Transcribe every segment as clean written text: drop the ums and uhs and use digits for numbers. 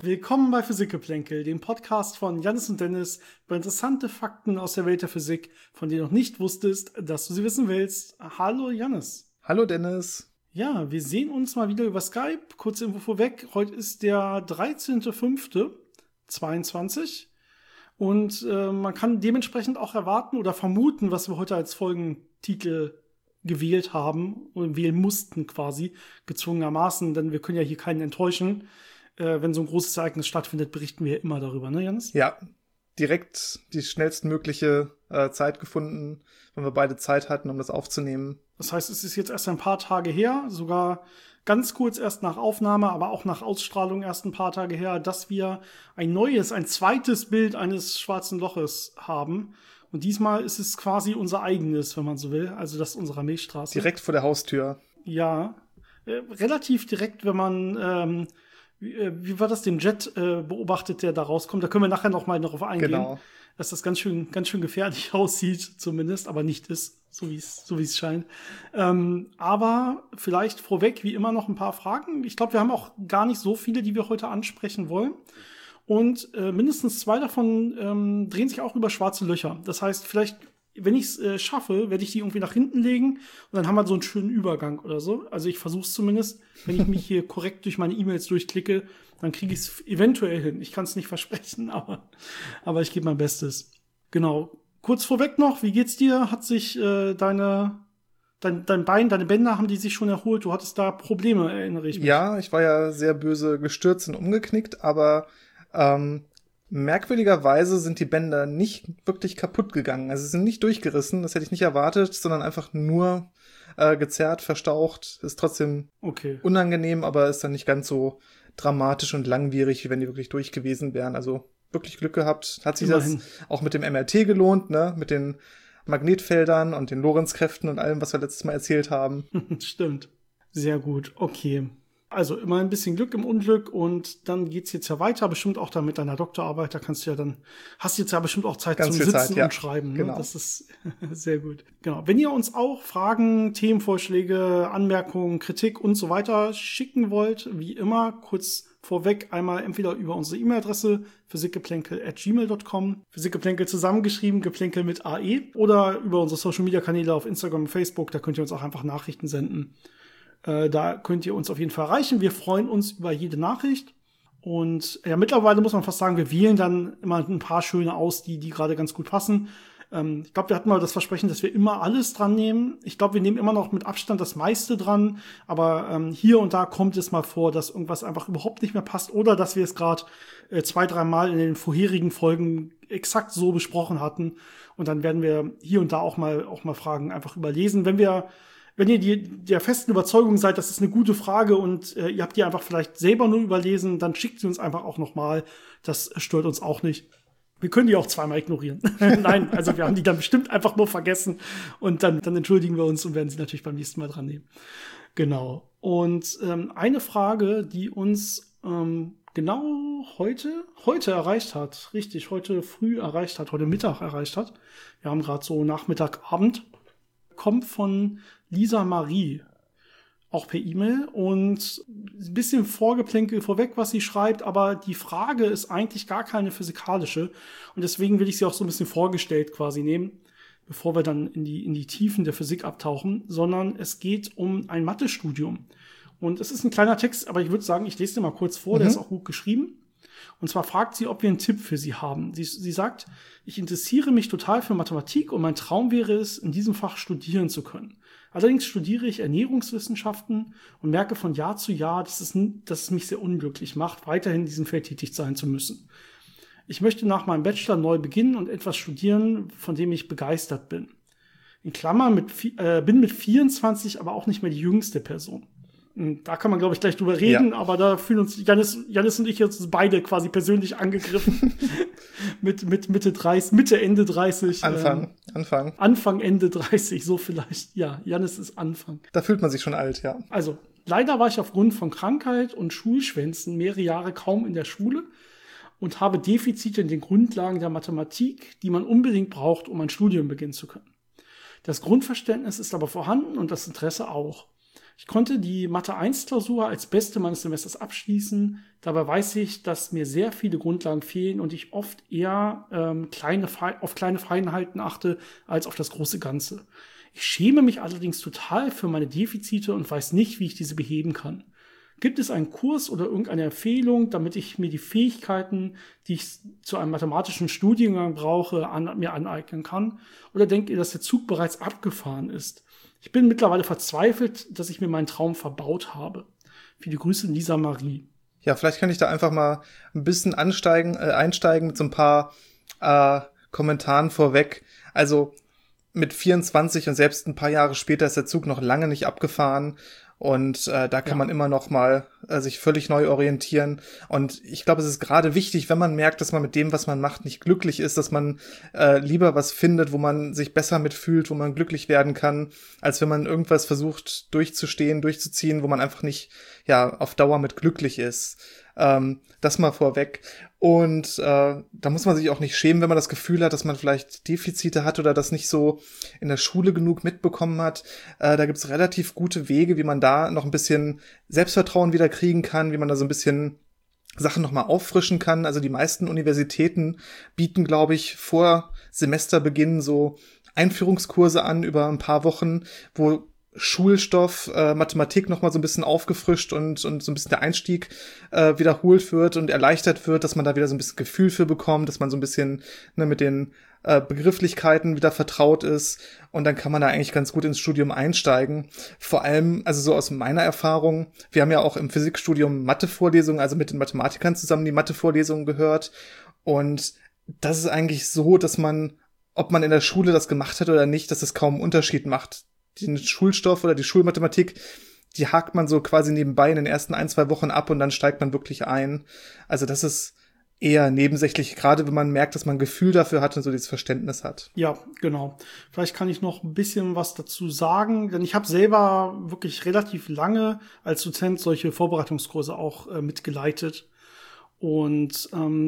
Willkommen bei Physikgeplänkel, dem Podcast von Jannis und Dennis über interessante Fakten aus der Welt der Physik, von denen du noch nicht wusstest, dass du sie wissen willst. Hallo Jannis. Hallo Dennis. Ja, wir sehen uns mal wieder über Skype. Kurze Info vorweg, heute ist der 13.05.22 und man kann dementsprechend auch erwarten oder vermuten, was wir heute als Folgentitel gewählt haben und wählen mussten quasi, gezwungenermaßen, denn wir können ja hier keinen enttäuschen. Wenn so ein großes Ereignis stattfindet, berichten wir ja immer darüber, ne Jens? Ja, direkt die schnellstmögliche Zeit gefunden, wenn wir beide Zeit hatten, um das aufzunehmen. Das heißt, es ist jetzt erst ein paar Tage her, sogar ganz kurz erst nach Aufnahme, aber auch nach Ausstrahlung erst ein paar Tage her, dass wir ein zweites Bild eines schwarzen Loches haben. Und diesmal ist es quasi unser eigenes, wenn man so will, also das unserer Milchstraße. Direkt vor der Haustür. Ja, relativ direkt, wenn man, wie war das, den Jet beobachtet, der da rauskommt. Da können wir nachher noch mal darauf eingehen, genau, dass das ganz schön gefährlich aussieht, zumindest, aber nicht ist, so wie es scheint. Aber vielleicht vorweg, wie immer, noch ein paar Fragen. Ich glaube, wir haben auch gar nicht so viele, die wir heute ansprechen wollen. Und mindestens 2 davon drehen sich auch über schwarze Löcher. Das heißt, vielleicht, wenn ich es schaffe, werde ich die irgendwie nach hinten legen und dann haben wir so einen schönen Übergang oder so. Also ich versuche es zumindest, wenn ich mich hier korrekt durch meine E-Mails durchklicke, dann kriege ich es eventuell hin. Ich kann es nicht versprechen, aber ich gebe mein Bestes. Genau. Kurz vorweg noch, wie geht's dir? Hat sich dein Bein, deine Bänder, haben die sich schon erholt? Du hattest da Probleme, erinnere ich mich. Ja, ich war ja sehr böse gestürzt und umgeknickt, aber merkwürdigerweise sind die Bänder nicht wirklich kaputt gegangen. Also sie sind nicht durchgerissen, das hätte ich nicht erwartet, sondern einfach nur gezerrt, verstaucht. Ist trotzdem unangenehm, aber ist dann nicht ganz so dramatisch und langwierig, wie wenn die wirklich durch gewesen wären. Also wirklich Glück gehabt. Hat sich das auch mit dem MRT gelohnt, ne? Mit den Magnetfeldern und den Lorentzkräften und allem, was wir letztes Mal erzählt haben. Stimmt. Sehr gut. Okay. Also immer ein bisschen Glück im Unglück und dann geht's jetzt ja weiter, bestimmt auch dann mit deiner Doktorarbeit, da hast du jetzt ja bestimmt auch Zeit zum Sitzen und Schreiben. Ne? Genau. Das ist sehr gut. Genau. Wenn ihr uns auch Fragen, Themenvorschläge, Anmerkungen, Kritik und so weiter schicken wollt, wie immer, kurz vorweg einmal entweder über unsere E-Mail-Adresse physikgeplänkel@gmail.com, Physikgeplänkel zusammengeschrieben, Geplänkel mit AE, oder über unsere Social-Media-Kanäle auf Instagram und Facebook, da könnt ihr uns auch einfach Nachrichten senden. Da könnt ihr uns auf jeden Fall erreichen. Wir freuen uns über jede Nachricht. Und ja, mittlerweile muss man fast sagen, wir wählen dann immer ein paar schöne aus, die gerade ganz gut passen. Ich glaube, wir hatten mal das Versprechen, dass wir immer alles dran nehmen. Ich glaube, wir nehmen immer noch mit Abstand das meiste dran. Aber hier und da kommt es mal vor, dass irgendwas einfach überhaupt nicht mehr passt. Oder dass wir es gerade 2-3 Mal in den vorherigen Folgen exakt so besprochen hatten. Und dann werden wir hier und da auch mal Fragen einfach überlesen. Wenn ihr der festen Überzeugung seid, das ist eine gute Frage und ihr habt die einfach vielleicht selber nur überlesen, dann schickt sie uns einfach auch nochmal. Das stört uns auch nicht. Wir können die auch 2-mal ignorieren. Nein, also wir haben die dann bestimmt einfach nur vergessen und dann entschuldigen wir uns und werden sie natürlich beim nächsten Mal dran nehmen. Genau. Und eine Frage, die uns genau heute erreicht hat, richtig, heute früh erreicht hat, heute Mittag erreicht hat. Wir haben gerade so Nachmittagabend, kommt von Lisa Marie, auch per E-Mail, und ein bisschen Vorgeplänkel vorweg, was sie schreibt, aber die Frage ist eigentlich gar keine physikalische und deswegen will ich sie auch so ein bisschen vorgestellt quasi nehmen, bevor wir dann in die Tiefen der Physik abtauchen, sondern es geht um ein Mathestudium. Und es ist ein kleiner Text, aber ich würde sagen, ich lese den mal kurz vor, der ist auch gut geschrieben. Und zwar fragt sie, ob wir einen Tipp für sie haben. Sie sagt, ich interessiere mich total für Mathematik und mein Traum wäre es, in diesem Fach studieren zu können. Allerdings studiere ich Ernährungswissenschaften und merke von Jahr zu Jahr, dass es mich sehr unglücklich macht, weiterhin in diesem Feld tätig sein zu müssen. Ich möchte nach meinem Bachelor neu beginnen und etwas studieren, von dem ich begeistert bin. In Klammern bin mit 24 aber auch nicht mehr die jüngste Person. Da kann man, glaube ich, gleich drüber reden, aber da fühlen uns Jannis und ich jetzt beide quasi persönlich angegriffen. mit Mitte 30, Mitte, Ende 30. Anfang, Ende 30, so vielleicht. Ja, Jannis ist Anfang. Da fühlt man sich schon alt, ja. Also, leider war ich aufgrund von Krankheit und Schulschwänzen mehrere Jahre kaum in der Schule und habe Defizite in den Grundlagen der Mathematik, die man unbedingt braucht, um ein Studium beginnen zu können. Das Grundverständnis ist aber vorhanden und das Interesse auch. Ich konnte die Mathe-1-Klausur als beste meines Semesters abschließen. Dabei weiß ich, dass mir sehr viele Grundlagen fehlen und ich oft eher auf kleine Feinheiten achte, als auf das große Ganze. Ich schäme mich allerdings total für meine Defizite und weiß nicht, wie ich diese beheben kann. Gibt es einen Kurs oder irgendeine Empfehlung, damit ich mir die Fähigkeiten, die ich zu einem mathematischen Studiengang brauche, mir aneignen kann? Oder denkt ihr, dass der Zug bereits abgefahren ist? Ich bin mittlerweile verzweifelt, dass ich mir meinen Traum verbaut habe. Viele Grüße, Lisa Marie. Ja, vielleicht kann ich da einfach mal ein bisschen einsteigen mit so ein paar Kommentaren vorweg. Also mit 24 und selbst ein paar Jahre später ist der Zug noch lange nicht abgefahren. Und da kann man immer noch mal sich völlig neu orientieren. Und ich glaube, es ist gerade wichtig, wenn man merkt, dass man mit dem, was man macht, nicht glücklich ist, dass man lieber was findet, wo man sich besser mitfühlt, wo man glücklich werden kann, als wenn man irgendwas versucht durchzuziehen, wo man einfach nicht auf Dauer mit glücklich ist. Das mal vorweg. Und da muss man sich auch nicht schämen, wenn man das Gefühl hat, dass man vielleicht Defizite hat oder das nicht so in der Schule genug mitbekommen hat. Da gibt's relativ gute Wege, wie man da noch ein bisschen Selbstvertrauen wieder kriegen kann, wie man da so ein bisschen Sachen nochmal auffrischen kann. Also die meisten Universitäten bieten, glaube ich, vor Semesterbeginn so Einführungskurse an über ein paar Wochen, wo Schulstoff, Mathematik nochmal so ein bisschen aufgefrischt und so ein bisschen der Einstieg wiederholt wird und erleichtert wird, dass man da wieder so ein bisschen Gefühl für bekommt, dass man so ein bisschen mit den Begrifflichkeiten wieder vertraut ist und dann kann man da eigentlich ganz gut ins Studium einsteigen. Vor allem, also so aus meiner Erfahrung, wir haben ja auch im Physikstudium Mathe-Vorlesungen, also mit den Mathematikern zusammen die Mathe-Vorlesungen gehört und das ist eigentlich so, dass man, ob man in der Schule das gemacht hat oder nicht, dass es kaum einen Unterschied macht. Den Schulstoff oder die Schulmathematik, die hakt man so quasi nebenbei in den ersten 1-2 Wochen ab und dann steigt man wirklich ein. Also das ist eher nebensächlich, gerade wenn man merkt, dass man ein Gefühl dafür hat und so dieses Verständnis hat. Ja, genau. Vielleicht kann ich noch ein bisschen was dazu sagen, denn ich habe selber wirklich relativ lange als Dozent solche Vorbereitungskurse auch mitgeleitet. Und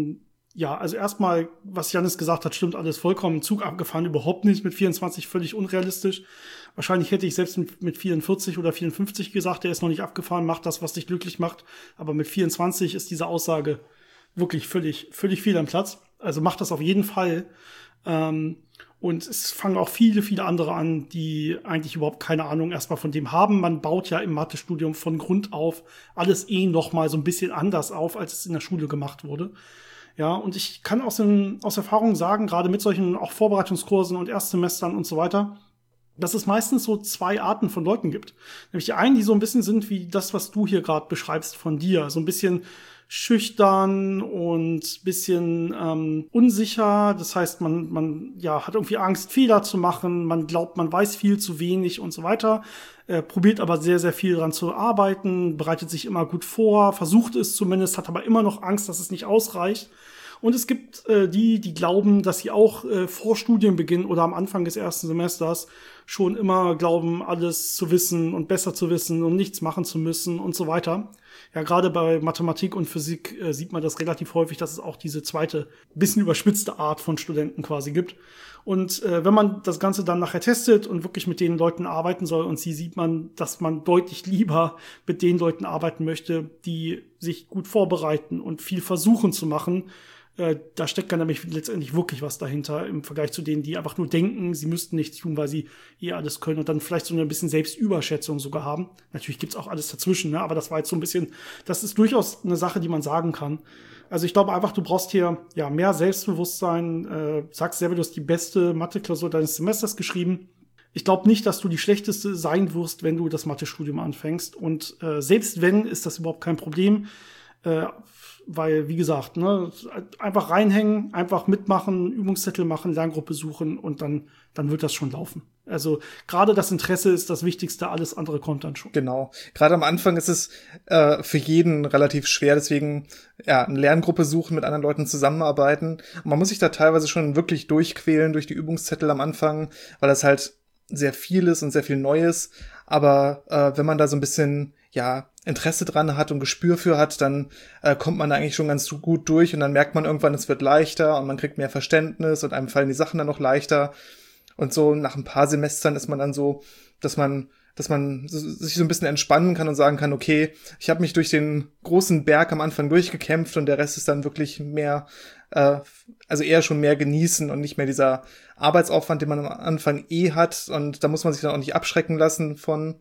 also erstmal, was Jannis gesagt hat, stimmt alles vollkommen. Zug abgefahren überhaupt nicht, mit 24 völlig unrealistisch. Wahrscheinlich hätte ich selbst mit 44 oder 54 gesagt, der ist noch nicht abgefahren, macht das, was dich glücklich macht. Aber mit 24 ist diese Aussage wirklich völlig viel am Platz. Also macht das auf jeden Fall. Und es fangen auch viele andere an, die eigentlich überhaupt keine Ahnung erstmal von dem haben. Man baut ja im Mathestudium von Grund auf alles noch mal so ein bisschen anders auf, als es in der Schule gemacht wurde. Ja, und ich kann aus Erfahrung sagen, gerade mit solchen auch Vorbereitungskursen und Erstsemestern und so weiter, dass es meistens so 2 Arten von Leuten gibt. Nämlich die einen, die so ein bisschen sind wie das, was du hier gerade beschreibst von dir. So ein bisschen schüchtern und bisschen unsicher. Das heißt, man hat irgendwie Angst, Fehler zu machen. Man glaubt, man weiß viel zu wenig und so weiter. Probiert aber sehr, sehr viel daran zu arbeiten, bereitet sich immer gut vor, versucht es zumindest, hat aber immer noch Angst, dass es nicht ausreicht. Und es gibt die glauben, dass sie auch vor Studienbeginn oder am Anfang des ersten Semesters schon immer glauben, alles zu wissen und besser zu wissen und nichts machen zu müssen und so weiter. Ja, gerade bei Mathematik und Physik sieht man das relativ häufig, dass es auch diese zweite, bisschen überspitzte Art von Studenten quasi gibt. Und wenn man das Ganze dann nachher testet und wirklich mit den Leuten arbeiten soll und sieht man, dass man deutlich lieber mit den Leuten arbeiten möchte, die sich gut vorbereiten und viel versuchen zu machen. Da steckt dann nämlich letztendlich wirklich was dahinter im Vergleich zu denen, die einfach nur denken, sie müssten nichts tun, weil sie alles können und dann vielleicht so ein bisschen Selbstüberschätzung sogar haben. Natürlich gibt's auch alles dazwischen, ne? Aber das war jetzt so ein bisschen, das ist durchaus eine Sache, die man sagen kann. Also ich glaube einfach, du brauchst hier mehr Selbstbewusstsein. Sagst selber, du hast die beste Mathe-Klausur deines Semesters geschrieben. Ich glaube nicht, dass du die schlechteste sein wirst, wenn du das Mathestudium anfängst. Und selbst wenn, ist das überhaupt kein Problem. Weil, wie gesagt, ne, einfach reinhängen, einfach mitmachen, Übungszettel machen, Lerngruppe suchen und dann wird das schon laufen. Also gerade das Interesse ist das Wichtigste, alles andere kommt dann schon. Genau. Gerade am Anfang ist es für jeden relativ schwer, deswegen eine Lerngruppe suchen, mit anderen Leuten zusammenarbeiten. Und man muss sich da teilweise schon wirklich durchquälen durch die Übungszettel am Anfang, weil das halt sehr viel ist und sehr viel Neues. Aber wenn man da so ein bisschen Interesse dran hat und Gespür für hat, dann kommt man da eigentlich schon ganz gut durch und dann merkt man irgendwann, es wird leichter und man kriegt mehr Verständnis und einem fallen die Sachen dann noch leichter. Und so nach ein paar Semestern ist man dann so, dass man dass man sich so ein bisschen entspannen kann und sagen kann, okay, ich habe mich durch den großen Berg am Anfang durchgekämpft und der Rest ist dann wirklich mehr, also eher schon mehr genießen und nicht mehr dieser Arbeitsaufwand, den man am Anfang hat, und da muss man sich dann auch nicht abschrecken lassen von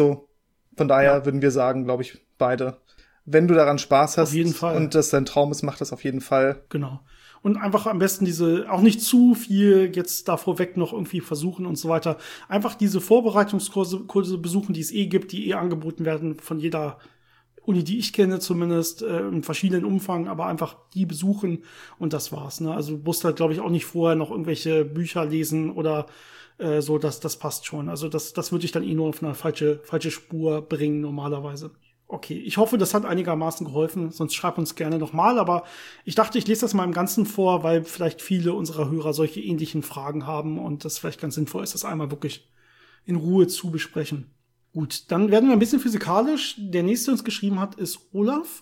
daher würden wir sagen, glaube ich, beide, wenn du daran Spaß hast auf jeden Fall. Und das dein Traum ist, mach das auf jeden Fall. Genau. Und einfach am besten auch nicht zu viel jetzt da vorweg noch irgendwie versuchen und so weiter. Einfach diese Vorbereitungskurse besuchen, die es gibt, die angeboten werden von jeder Uni, die ich kenne zumindest, in verschiedenen Umfang, aber einfach die besuchen und das war's. Ne? Also du musst halt, glaube ich, auch nicht vorher noch irgendwelche Bücher lesen oder so, das passt schon. Also das würde ich dann nur auf eine falsche Spur bringen normalerweise. Okay, ich hoffe, das hat einigermaßen geholfen, sonst schreib uns gerne nochmal, aber ich dachte, ich lese das mal im Ganzen vor, weil vielleicht viele unserer Hörer solche ähnlichen Fragen haben und das vielleicht ganz sinnvoll ist, das einmal wirklich in Ruhe zu besprechen. Gut, dann werden wir ein bisschen physikalisch. Der nächste, der uns geschrieben hat, ist Olaf.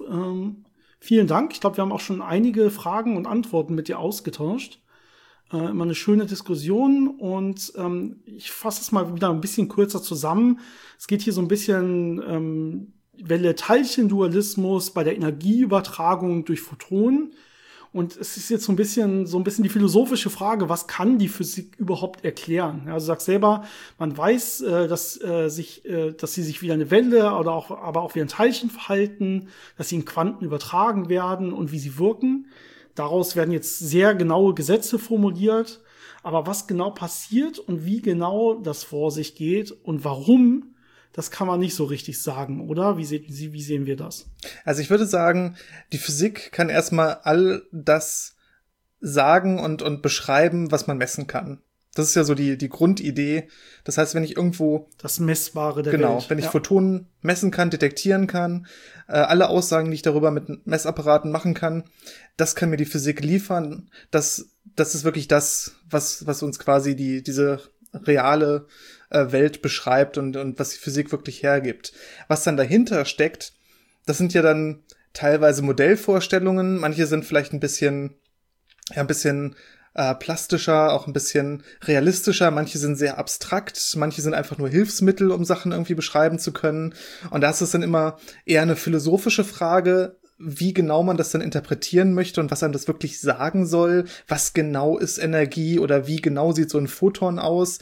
Vielen Dank. Ich glaube, wir haben auch schon einige Fragen und Antworten mit dir ausgetauscht. Immer eine schöne Diskussion und ich fasse es mal wieder ein bisschen kürzer zusammen. Es geht hier so ein bisschen Welle-Teilchen-Dualismus bei der Energieübertragung durch Photonen. Und es ist jetzt so ein bisschen die philosophische Frage, was kann die Physik überhaupt erklären? Also du sagst selber, man weiß, dass sie sich wie eine Welle aber auch wie ein Teilchen verhalten, dass sie in Quanten übertragen werden und wie sie wirken. Daraus werden jetzt sehr genaue Gesetze formuliert. Aber was genau passiert und wie genau das vor sich geht und warum, das kann man nicht so richtig sagen, oder? Wie sehen wir das? Also ich würde sagen, die Physik kann erstmal all das sagen und beschreiben, was man messen kann. Das ist ja so die Grundidee. Das heißt, wenn ich irgendwo das Messbare der Welt. Genau, wenn ich Photonen messen kann, detektieren kann, alle Aussagen, die ich darüber mit Messapparaten machen kann, das kann mir die Physik liefern. Das ist wirklich das, was uns quasi diese reale Welt beschreibt und was die Physik wirklich hergibt. Was dann dahinter steckt, das sind ja dann teilweise Modellvorstellungen. Manche sind vielleicht ein bisschen plastischer, auch ein bisschen realistischer. Manche sind sehr abstrakt. Manche sind einfach nur Hilfsmittel, um Sachen irgendwie beschreiben zu können. Und da ist es dann immer eher eine philosophische Frage, wie genau man das dann interpretieren möchte und was einem das wirklich sagen soll. Was genau ist Energie oder wie genau sieht so ein Photon aus?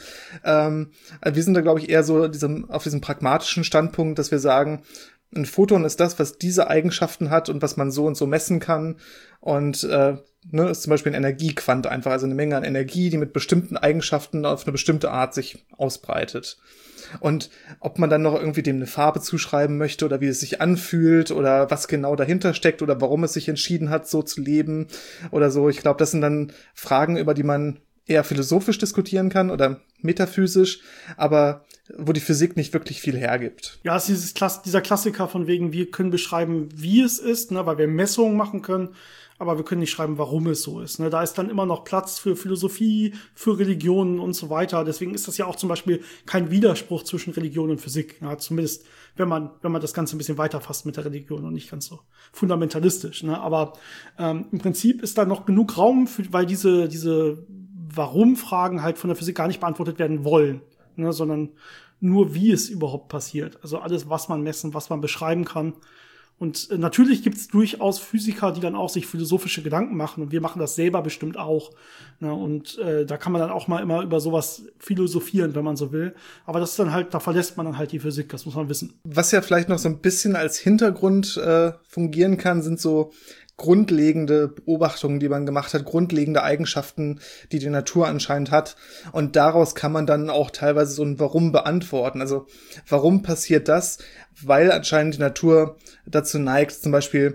Wir sind da, glaube ich, eher so auf diesem pragmatischen Standpunkt, dass wir sagen, ein Photon ist das, was diese Eigenschaften hat und was man so und so messen kann. Und ist zum Beispiel ein Energiequant einfach, also eine Menge an Energie, die mit bestimmten Eigenschaften auf eine bestimmte Art sich ausbreitet. Und ob man dann noch irgendwie dem eine Farbe zuschreiben möchte oder wie es sich anfühlt oder was genau dahinter steckt oder warum es sich entschieden hat, so zu leben oder so. Ich glaube, das sind dann Fragen, über die man eher philosophisch diskutieren kann oder metaphysisch, aber wo die Physik nicht wirklich viel hergibt. Ja, es ist dieser Klassiker von wegen, wir können beschreiben, wie es ist, ne, weil wir Messungen machen können, aber wir können nicht schreiben, warum es so ist. Ne? Da ist dann immer noch Platz für Philosophie, für Religionen und so weiter. Deswegen ist das ja auch zum Beispiel kein Widerspruch zwischen Religion und Physik. Ja, zumindest, wenn man das Ganze ein bisschen weiterfasst mit der Religion und nicht ganz so fundamentalistisch. Ne? Aber im Prinzip ist da noch genug Raum, weil diese Warum-Fragen halt von der Physik gar nicht beantwortet werden wollen, ne? Sondern nur, wie es überhaupt passiert. Also alles, was man messen, was man beschreiben kann. Und natürlich gibt es durchaus Physiker, die dann auch sich philosophische Gedanken machen. Und wir machen das selber bestimmt auch. Ne? Und da kann man dann auch mal immer über sowas philosophieren, wenn man so will. Aber das ist dann halt, da verlässt man dann halt die Physik, das muss man wissen. Was ja vielleicht noch so ein bisschen als Hintergrund fungieren kann, sind so grundlegende Beobachtungen, die man gemacht hat, grundlegende Eigenschaften, die die Natur anscheinend hat. Und daraus kann man dann auch teilweise so ein Warum beantworten. Also warum passiert das? Weil anscheinend die Natur dazu neigt, zum Beispiel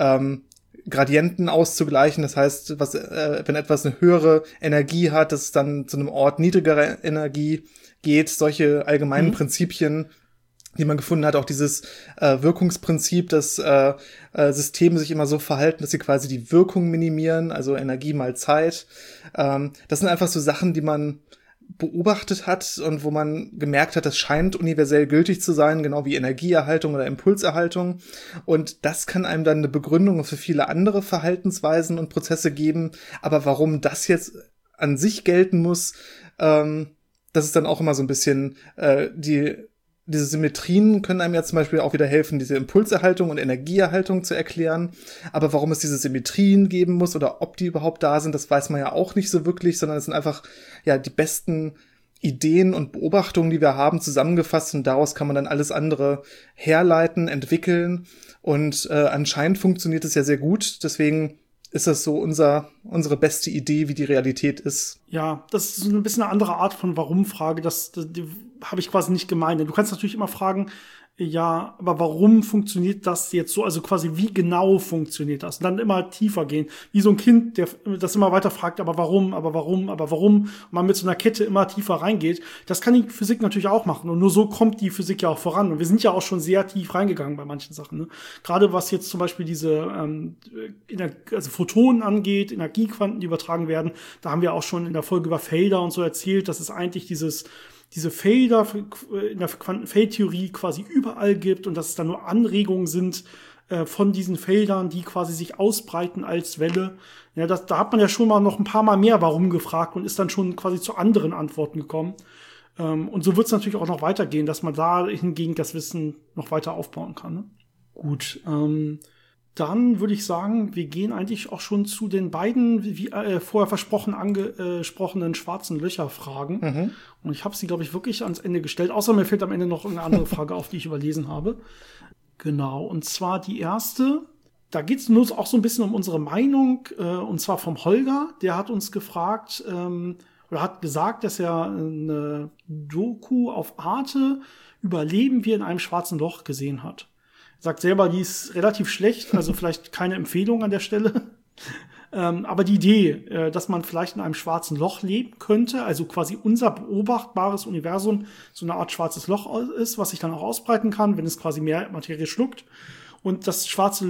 Gradienten auszugleichen. Das heißt, wenn etwas eine höhere Energie hat, dass es dann zu einem Ort niedrigerer Energie geht. Solche allgemeinen Prinzipien, die man gefunden hat, auch dieses Wirkungsprinzip, dass Systeme sich immer so verhalten, dass sie quasi die Wirkung minimieren, also Energie mal Zeit. Das sind einfach so Sachen, die man beobachtet hat und wo man gemerkt hat, das scheint universell gültig zu sein, genau wie Energieerhaltung oder Impulserhaltung. Und das kann einem dann eine Begründung für viele andere Verhaltensweisen und Prozesse geben. Aber warum das jetzt an sich gelten muss, das ist dann auch immer so ein bisschen diese Symmetrien können einem ja zum Beispiel auch wieder helfen, diese Impulserhaltung und Energieerhaltung zu erklären. Aber warum es diese Symmetrien geben muss oder ob die überhaupt da sind, das weiß man ja auch nicht so wirklich, sondern es sind einfach ja die besten Ideen und Beobachtungen, die wir haben, zusammengefasst, und daraus kann man dann alles andere herleiten, entwickeln. Und anscheinend funktioniert es ja sehr gut. Deswegen ist das so unsere beste Idee, wie die Realität ist. Ja, das ist ein bisschen eine andere Art von Warum-Frage. Die habe ich quasi nicht gemeint. Du kannst natürlich immer fragen, ja, aber warum funktioniert das jetzt so? Also quasi, wie genau funktioniert das? Und dann immer tiefer gehen. Wie so ein Kind, der das immer weiter fragt, aber warum? Und man mit so einer Kette immer tiefer reingeht. Das kann die Physik natürlich auch machen. Und nur so kommt die Physik ja auch voran. Und wir sind ja auch schon sehr tief reingegangen bei manchen Sachen. Ne? Gerade was jetzt zum Beispiel diese also Photonen angeht, Energiequanten, die übertragen werden. Da haben wir auch schon in der Folge über Felder und so erzählt, dass es eigentlich diese Felder in der Quantenfeldtheorie quasi überall gibt und dass es dann nur Anregungen sind von diesen Feldern, die quasi sich ausbreiten als Welle. Ja, da hat man ja schon mal noch ein paar Mal mehr Warum gefragt und ist dann schon quasi zu anderen Antworten gekommen. Und so wird es natürlich auch noch weitergehen, dass man da hingegen das Wissen noch weiter aufbauen kann. Ne? Gut, dann würde ich sagen, wir gehen eigentlich auch schon zu den beiden, wie vorher versprochen, angesprochenen schwarzen Löcher-Fragen. Mhm. Und ich habe sie, glaube ich, wirklich ans Ende gestellt. Außer mir fällt am Ende noch eine andere Frage auf, die ich überlesen habe. Genau, und zwar die erste. Da geht es nur auch so ein bisschen um unsere Meinung. Und zwar vom Holger. Der hat uns gefragt, oder hat gesagt, dass er eine Doku auf Arte über Leben wir in einem schwarzen Loch gesehen hat. Sagt selber, die ist relativ schlecht, also vielleicht keine Empfehlung an der Stelle. Aber die Idee, dass man vielleicht in einem schwarzen Loch leben könnte, also quasi unser beobachtbares Universum so eine Art schwarzes Loch ist, was sich dann auch ausbreiten kann, wenn es quasi mehr Materie schluckt. Und dass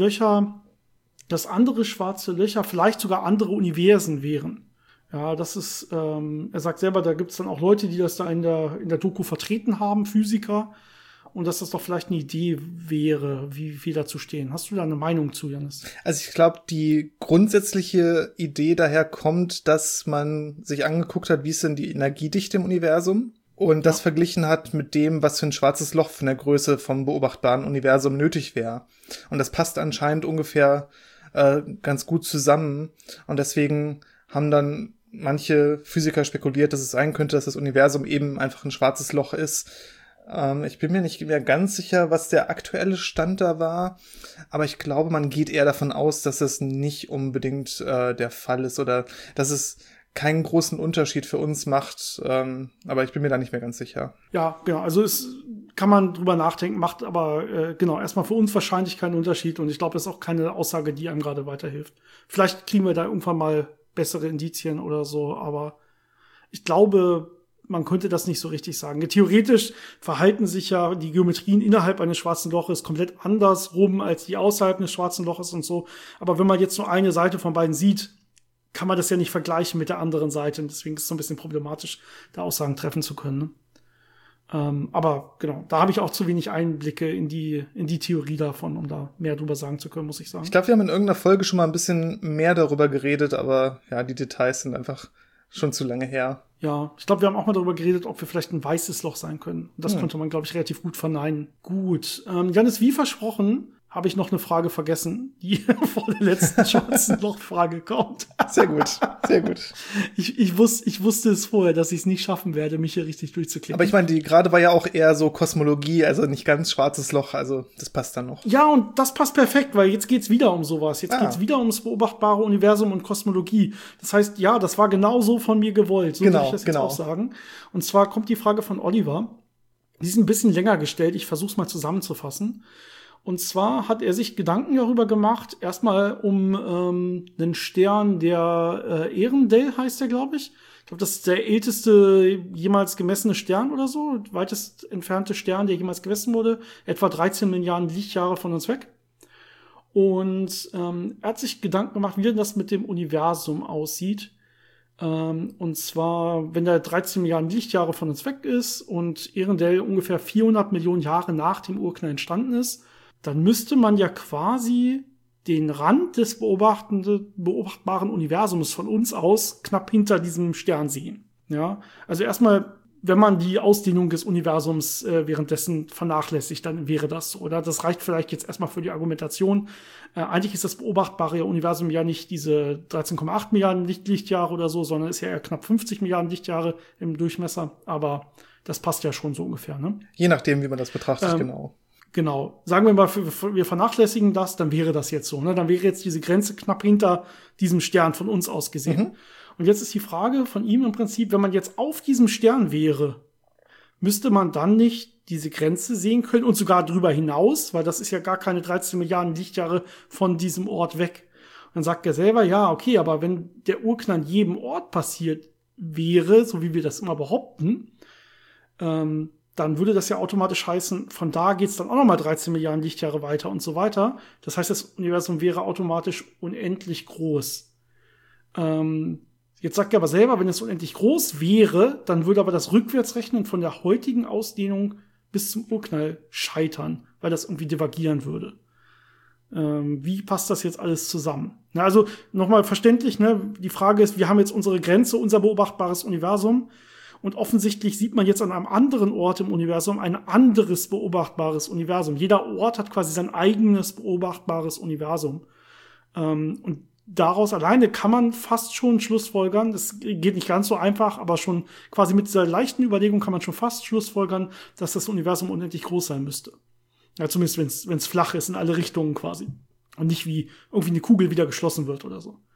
andere schwarze Löcher vielleicht sogar andere Universen wären. Ja, das ist, er sagt selber, da gibt es dann auch Leute, die das da in der Doku vertreten haben, Physiker. Und dass das doch vielleicht eine Idee wäre, wie wir dazu stehen. Hast du da eine Meinung zu, Jannis? Also ich glaube, die grundsätzliche Idee daher kommt, dass man sich angeguckt hat, wie ist denn die Energiedichte im Universum? Und das verglichen hat mit dem, was für ein schwarzes Loch von der Größe vom beobachtbaren Universum nötig wäre. Und das passt anscheinend ungefähr ganz gut zusammen. Und deswegen haben dann manche Physiker spekuliert, dass es sein könnte, dass das Universum eben einfach ein schwarzes Loch ist. Ich bin mir nicht mehr ganz sicher, was der aktuelle Stand da war, aber ich glaube, man geht eher davon aus, dass es nicht unbedingt der Fall ist oder dass es keinen großen Unterschied für uns macht, aber ich bin mir da nicht mehr ganz sicher. Ja, genau, also es kann man drüber nachdenken, macht aber genau erstmal für uns wahrscheinlich keinen Unterschied und ich glaube, das ist auch keine Aussage, die einem gerade weiterhilft. Vielleicht kriegen wir da irgendwann mal bessere Indizien oder so, aber ich glaube, man könnte das nicht so richtig sagen. Theoretisch verhalten sich ja die Geometrien innerhalb eines schwarzen Loches komplett andersrum als die außerhalb eines schwarzen Loches und so. Aber wenn man jetzt nur eine Seite von beiden sieht, kann man das ja nicht vergleichen mit der anderen Seite. Und deswegen ist es so ein bisschen problematisch, da Aussagen treffen zu können. Ne? Aber genau, da habe ich auch zu wenig Einblicke in die Theorie davon, um da mehr drüber sagen zu können, muss ich sagen. Ich glaube, wir haben in irgendeiner Folge schon mal ein bisschen mehr darüber geredet, aber ja, die Details sind einfach schon zu lange her. Ja, ich glaube, wir haben auch mal darüber geredet, ob wir vielleicht ein weißes Loch sein können. Das konnte man, glaube ich, relativ gut verneinen. Gut. Jannis, wie versprochen, habe ich noch eine Frage vergessen, die vor der letzten schwarzen Loch-Frage kommt. Sehr gut, sehr gut. Ich wusste es vorher, dass ich es nicht schaffen werde, mich hier richtig durchzuklicken. Aber ich meine, die gerade war ja auch eher so Kosmologie, also nicht ganz schwarzes Loch, also das passt dann noch. Ja, und das passt perfekt, weil jetzt geht's wieder um sowas. Jetzt geht's wieder ums beobachtbare Universum und Kosmologie. Das heißt, ja, das war genau so von mir gewollt. So würde ich das jetzt auch sagen. Und zwar kommt die Frage von Oliver. Die ist ein bisschen länger gestellt. Ich versuche es mal zusammenzufassen. Und zwar hat er sich Gedanken darüber gemacht, erstmal um einen Stern, der Ehrendel heißt der, glaube ich. Ich glaube, das ist der älteste jemals gemessene Stern oder so, weitest entfernte Stern, der jemals gemessen wurde, etwa 13 Milliarden Lichtjahre von uns weg. Und er hat sich Gedanken gemacht, wie denn das mit dem Universum aussieht. Und zwar, wenn der 13 Milliarden Lichtjahre von uns weg ist und Ehrendel ungefähr 400 Millionen Jahre nach dem Urknall entstanden ist, dann müsste man ja quasi den Rand des beobachtbaren Universums von uns aus knapp hinter diesem Stern sehen. Ja, also erstmal wenn man die Ausdehnung des Universums währenddessen vernachlässigt, dann wäre das so, oder? Das reicht vielleicht jetzt erstmal für die Argumentation. Eigentlich ist das beobachtbare Universum ja nicht diese 13,8 Milliarden Lichtjahre oder so, sondern ist ja eher knapp 50 Milliarden Lichtjahre im Durchmesser. Aber das passt ja schon so ungefähr, ne? Je nachdem, wie man das betrachtet, genau. Genau. Sagen wir mal, wir vernachlässigen das, dann wäre das jetzt so, ne? Dann wäre jetzt diese Grenze knapp hinter diesem Stern von uns aus gesehen. Mhm. Und jetzt ist die Frage von ihm im Prinzip, wenn man jetzt auf diesem Stern wäre, müsste man dann nicht diese Grenze sehen können und sogar drüber hinaus, weil das ist ja gar keine 13 Milliarden Lichtjahre von diesem Ort weg. Und dann sagt er selber, ja, okay, aber wenn der Urknall an jedem Ort passiert wäre, so wie wir das immer behaupten, dann würde das ja automatisch heißen, von da geht's dann auch nochmal 13 Milliarden Lichtjahre weiter und so weiter. Das heißt, das Universum wäre automatisch unendlich groß. Jetzt sagt er aber selber, wenn es unendlich groß wäre, dann würde aber das Rückwärtsrechnen von der heutigen Ausdehnung bis zum Urknall scheitern, weil das irgendwie divergieren würde. Wie passt das jetzt alles zusammen? Na, also nochmal verständlich, ne? Die Frage ist, wir haben jetzt unsere Grenze, unser beobachtbares Universum. Und offensichtlich sieht man jetzt an einem anderen Ort im Universum ein anderes beobachtbares Universum. Jeder Ort hat quasi sein eigenes beobachtbares Universum. Und daraus alleine kann man fast schon schlussfolgern, das geht nicht ganz so einfach, aber schon quasi mit dieser leichten Überlegung kann man schon fast schlussfolgern, dass das Universum unendlich groß sein müsste. Ja, zumindest wenn es flach ist in alle Richtungen quasi. Und nicht wie irgendwie eine Kugel wieder geschlossen wird oder so.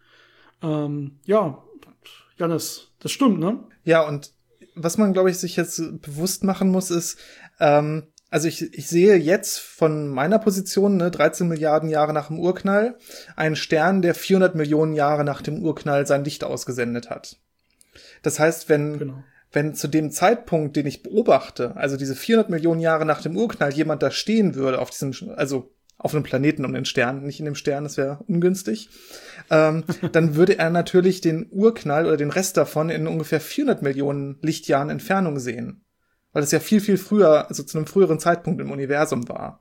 Ja, Jannis, das stimmt, ne? Ja, und was man, glaube ich, sich jetzt bewusst machen muss, ist, also ich sehe jetzt von meiner Position, ne, 13 Milliarden Jahre nach dem Urknall, einen Stern, der 400 Millionen Jahre nach dem Urknall sein Licht ausgesendet hat. Das heißt, wenn zu dem Zeitpunkt, den ich beobachte, also diese 400 Millionen Jahre nach dem Urknall, jemand da stehen würde auf diesem, also auf einem Planeten um den Stern, nicht in dem Stern, das wäre ungünstig, dann würde er natürlich den Urknall oder den Rest davon in ungefähr 400 Millionen Lichtjahren Entfernung sehen. Weil es ja viel, viel früher, also zu einem früheren Zeitpunkt im Universum war.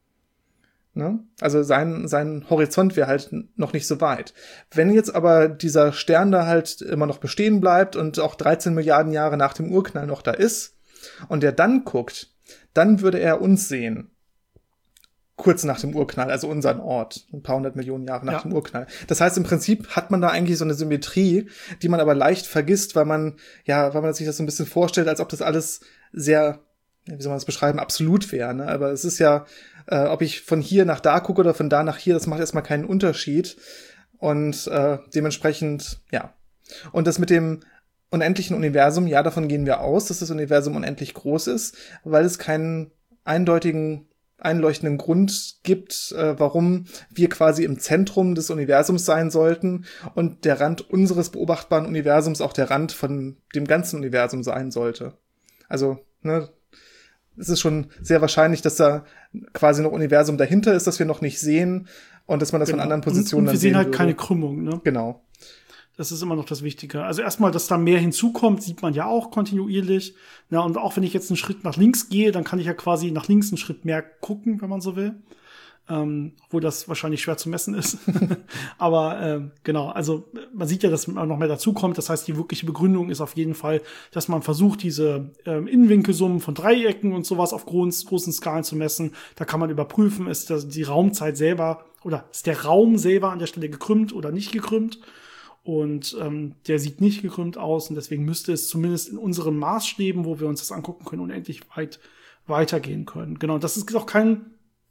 Ne? Also sein Horizont wäre halt noch nicht so weit. Wenn jetzt aber dieser Stern da halt immer noch bestehen bleibt und auch 13 Milliarden Jahre nach dem Urknall noch da ist und der dann guckt, dann würde er uns sehen. Kurz nach dem Urknall, also unseren Ort, ein paar hundert Millionen Jahre nach dem Urknall. Das heißt, im Prinzip hat man da eigentlich so eine Symmetrie, die man aber leicht vergisst, weil man sich das so ein bisschen vorstellt, als ob das alles sehr, wie soll man das beschreiben, absolut wäre. Ne? Aber es ist ja, ob ich von hier nach da gucke oder von da nach hier, das macht erstmal keinen Unterschied. Und dementsprechend, ja. Und das mit dem unendlichen Universum, ja, davon gehen wir aus, dass das Universum unendlich groß ist, weil es keinen einleuchtenden Grund gibt, warum wir quasi im Zentrum des Universums sein sollten und der Rand unseres beobachtbaren Universums auch der Rand von dem ganzen Universum sein sollte. Also, ne, es ist schon sehr wahrscheinlich, dass da quasi noch Universum dahinter ist, das wir noch nicht sehen und dass man das von anderen Positionen dann sehen würde. Wir sehen halt keine Krümmung, ne? Genau. Das ist immer noch das Wichtige. Also erstmal, dass da mehr hinzukommt, sieht man ja auch kontinuierlich. Ja, und auch wenn ich jetzt einen Schritt nach links gehe, dann kann ich ja quasi nach links einen Schritt mehr gucken, wenn man so will. Obwohl das wahrscheinlich schwer zu messen ist. Aber genau, also man sieht ja, dass noch mehr dazukommt. Das heißt, die wirkliche Begründung ist auf jeden Fall, dass man versucht, diese Innenwinkelsummen von Dreiecken und sowas auf großen Skalen zu messen. Da kann man überprüfen, ist die Raumzeit selber oder ist der Raum selber an der Stelle gekrümmt oder nicht gekrümmt. Und der sieht nicht gekrümmt aus und deswegen müsste es zumindest in unseren Maßstäben, wo wir uns das angucken können, unendlich weit weitergehen können. Genau, das ist auch kein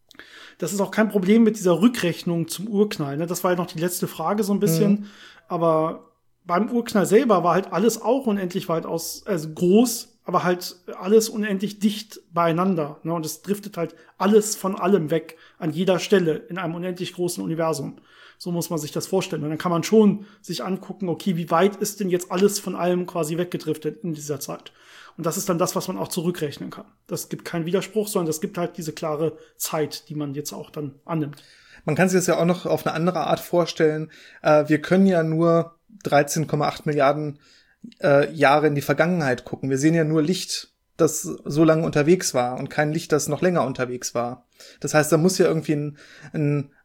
Problem mit dieser Rückrechnung zum Urknall. Ne? Das war ja noch die letzte Frage so ein bisschen. Mhm. Aber beim Urknall selber war halt alles auch unendlich weit also groß, aber halt alles unendlich dicht beieinander. Ne? Und es driftet halt alles von allem weg an jeder Stelle in einem unendlich großen Universum. So muss man sich das vorstellen. Und dann kann man schon sich angucken, okay, wie weit ist denn jetzt alles von allem quasi weggedriftet in dieser Zeit? Und das ist dann das, was man auch zurückrechnen kann. Das gibt keinen Widerspruch, sondern das gibt halt diese klare Zeit, die man jetzt auch dann annimmt. Man kann sich das ja auch noch auf eine andere Art vorstellen. Wir können ja nur 13,8 Milliarden Jahre in die Vergangenheit gucken. Wir sehen ja nur Licht, das so lange unterwegs war und kein Licht, das noch länger unterwegs war. Das heißt, da muss ja irgendwie ein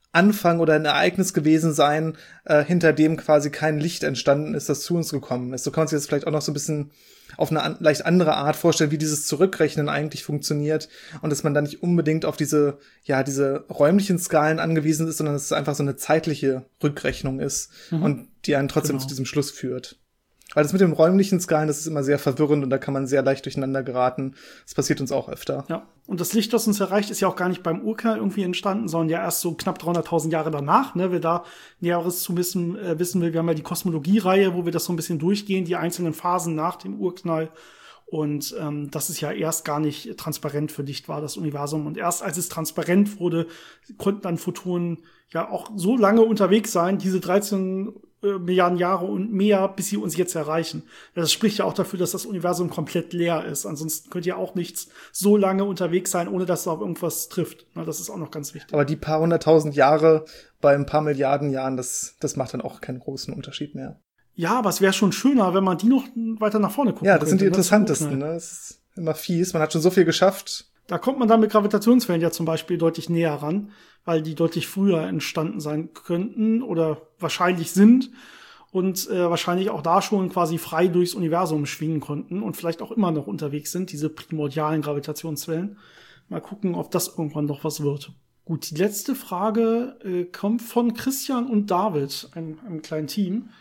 Anfang oder ein Ereignis gewesen sein, hinter dem quasi kein Licht entstanden ist, das zu uns gekommen ist. So kann man sich das vielleicht auch noch so ein bisschen auf eine leicht andere Art vorstellen, wie dieses Zurückrechnen eigentlich funktioniert und dass man da nicht unbedingt auf diese räumlichen Skalen angewiesen ist, sondern dass es einfach so eine zeitliche Rückrechnung ist und die einen trotzdem zu diesem Schluss führt. Weil das mit den räumlichen Skalen, das ist immer sehr verwirrend und da kann man sehr leicht durcheinander geraten. Das passiert uns auch öfter. Ja, und das Licht, das uns erreicht, ist ja auch gar nicht beim Urknall irgendwie entstanden, sondern ja erst so knapp 300.000 Jahre danach. Ne? Wer da Näheres zu wissen will, wir haben ja die Kosmologie-Reihe, wo wir das so ein bisschen durchgehen, die einzelnen Phasen nach dem Urknall. Und das ist ja erst gar nicht transparent für Licht war, das Universum. Und erst als es transparent wurde, konnten dann Photonen ja auch so lange unterwegs sein, diese 13 Milliarden Jahre und mehr, bis sie uns jetzt erreichen. Das spricht ja auch dafür, dass das Universum komplett leer ist. Ansonsten könnte ja auch nichts so lange unterwegs sein, ohne dass es auf irgendwas trifft. Das ist auch noch ganz wichtig. Aber die paar 100.000 Jahre bei ein paar Milliarden Jahren, das macht dann auch keinen großen Unterschied mehr. Ja, aber es wäre schon schöner, wenn man die noch weiter nach vorne gucken könnte. Ja, das sind die interessantesten. Ne? Das ist immer fies. Man hat schon so viel geschafft. Da kommt man dann mit Gravitationswellen ja zum Beispiel deutlich näher ran, weil die deutlich früher entstanden sein könnten oder wahrscheinlich sind und wahrscheinlich auch da schon quasi frei durchs Universum schwingen konnten und vielleicht auch immer noch unterwegs sind, diese primordialen Gravitationswellen. Mal gucken, ob das irgendwann noch was wird. Gut, die letzte Frage kommt von Christian und David, einem kleinen Team.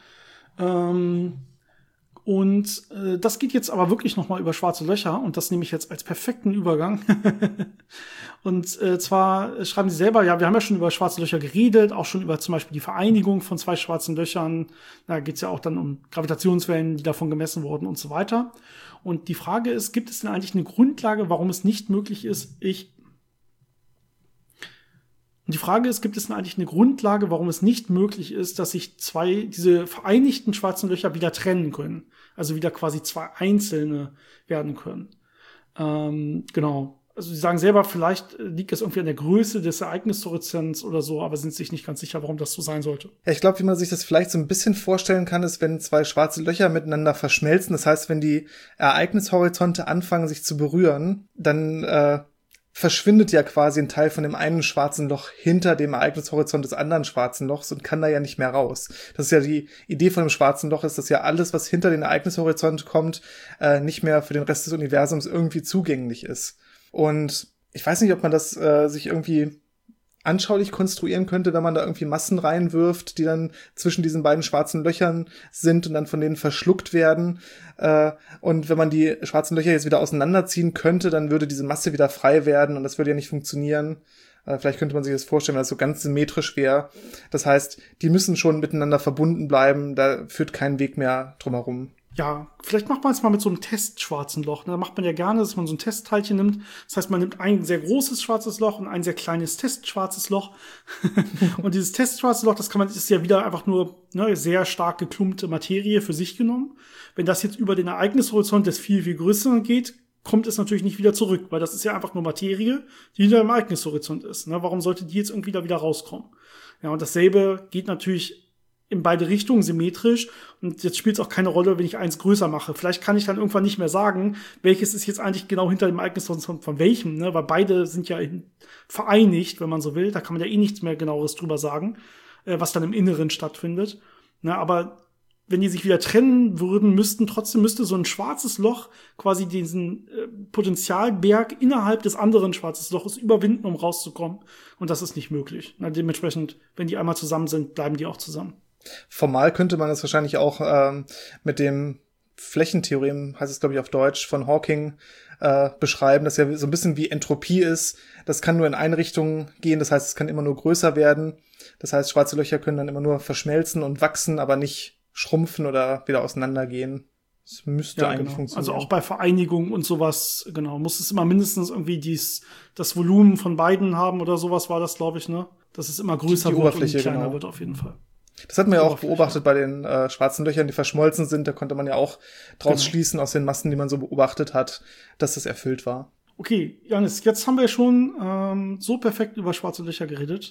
Das geht jetzt aber wirklich noch mal über schwarze Löcher und das nehme ich jetzt als perfekten Übergang. Und zwar schreiben sie selber, ja, wir haben ja schon über schwarze Löcher geredet, auch schon über zum Beispiel die Vereinigung von zwei schwarzen Löchern. Da geht's ja auch dann um Gravitationswellen, die davon gemessen wurden und so weiter. Und die Frage ist, gibt es denn eigentlich eine Grundlage, warum es nicht möglich ist, dass sich diese vereinigten schwarzen Löcher wieder trennen können? Also wieder quasi zwei einzelne werden können. Genau. Also sie sagen selber, vielleicht liegt es irgendwie an der Größe des Ereignishorizonts oder so, aber sind sich nicht ganz sicher, warum das so sein sollte. Ja, ich glaube, wie man sich das vielleicht so ein bisschen vorstellen kann, ist, wenn zwei schwarze Löcher miteinander verschmelzen. Das heißt, wenn die Ereignishorizonte anfangen, sich zu berühren, dann verschwindet ja quasi ein Teil von dem einen schwarzen Loch hinter dem Ereignishorizont des anderen schwarzen Lochs und kann da ja nicht mehr raus. Das ist ja die Idee von dem schwarzen Loch, ist, dass ja alles, was hinter den Ereignishorizont kommt, nicht mehr für den Rest des Universums irgendwie zugänglich ist. Und ich weiß nicht, ob man das sich irgendwie anschaulich konstruieren könnte, wenn man da irgendwie Massen reinwirft, die dann zwischen diesen beiden schwarzen Löchern sind und dann von denen verschluckt werden. Und wenn man die schwarzen Löcher jetzt wieder auseinanderziehen könnte, dann würde diese Masse wieder frei werden und das würde ja nicht funktionieren. Vielleicht könnte man sich das vorstellen, weil das so ganz symmetrisch wäre. Das heißt, die müssen schon miteinander verbunden bleiben, da führt kein Weg mehr drumherum. Ja, vielleicht macht man es mal mit so einem Testschwarzen Loch. Da macht man ja gerne, dass man so ein Testteilchen nimmt. Das heißt, man nimmt ein sehr großes schwarzes Loch und ein sehr kleines Testschwarzes Loch. Und dieses Testschwarze Loch, ist ja wieder einfach nur sehr stark geklumpte Materie für sich genommen. Wenn das jetzt über den Ereignishorizont des viel, viel größeren geht, kommt es natürlich nicht wieder zurück, weil das ist ja einfach nur Materie, die hinter dem Ereignishorizont ist. Warum sollte die jetzt irgendwie da wieder rauskommen? Ja, und dasselbe geht natürlich in beide Richtungen symmetrisch und jetzt spielt es auch keine Rolle, wenn ich eins größer mache. Vielleicht kann ich dann irgendwann nicht mehr sagen, welches ist jetzt eigentlich genau hinter dem Ereignishorizont von welchem, weil beide sind ja vereinigt, wenn man so will. Da kann man ja nichts mehr Genaueres drüber sagen, was dann im Inneren stattfindet. Aber wenn die sich wieder trennen würden, müsste so ein schwarzes Loch quasi diesen Potentialberg innerhalb des anderen schwarzen Loches überwinden, um rauszukommen. Und das ist nicht möglich. Dementsprechend, wenn die einmal zusammen sind, bleiben die auch zusammen. Formal könnte man das wahrscheinlich auch mit dem Flächentheorem, heißt es glaube ich auf Deutsch, von Hawking beschreiben, das ja so ein bisschen wie Entropie ist. Das kann nur in eine Richtung gehen, das heißt, es kann immer nur größer werden. Das heißt, schwarze Löcher können dann immer nur verschmelzen und wachsen, aber nicht schrumpfen oder wieder auseinandergehen. Das müsste eigentlich funktionieren. Also auch bei Vereinigung und sowas, muss es immer mindestens irgendwie das Volumen von beiden haben oder sowas war das, glaube ich, dass es immer größer wird und kleiner wird auf jeden Fall. Das hatten wir ja auch beobachtet bei den schwarzen Löchern, die verschmolzen sind. Da konnte man ja auch draus schließen aus den Massen, die man so beobachtet hat, dass das erfüllt war. Okay, Janis, jetzt haben wir schon so perfekt über schwarze Löcher geredet.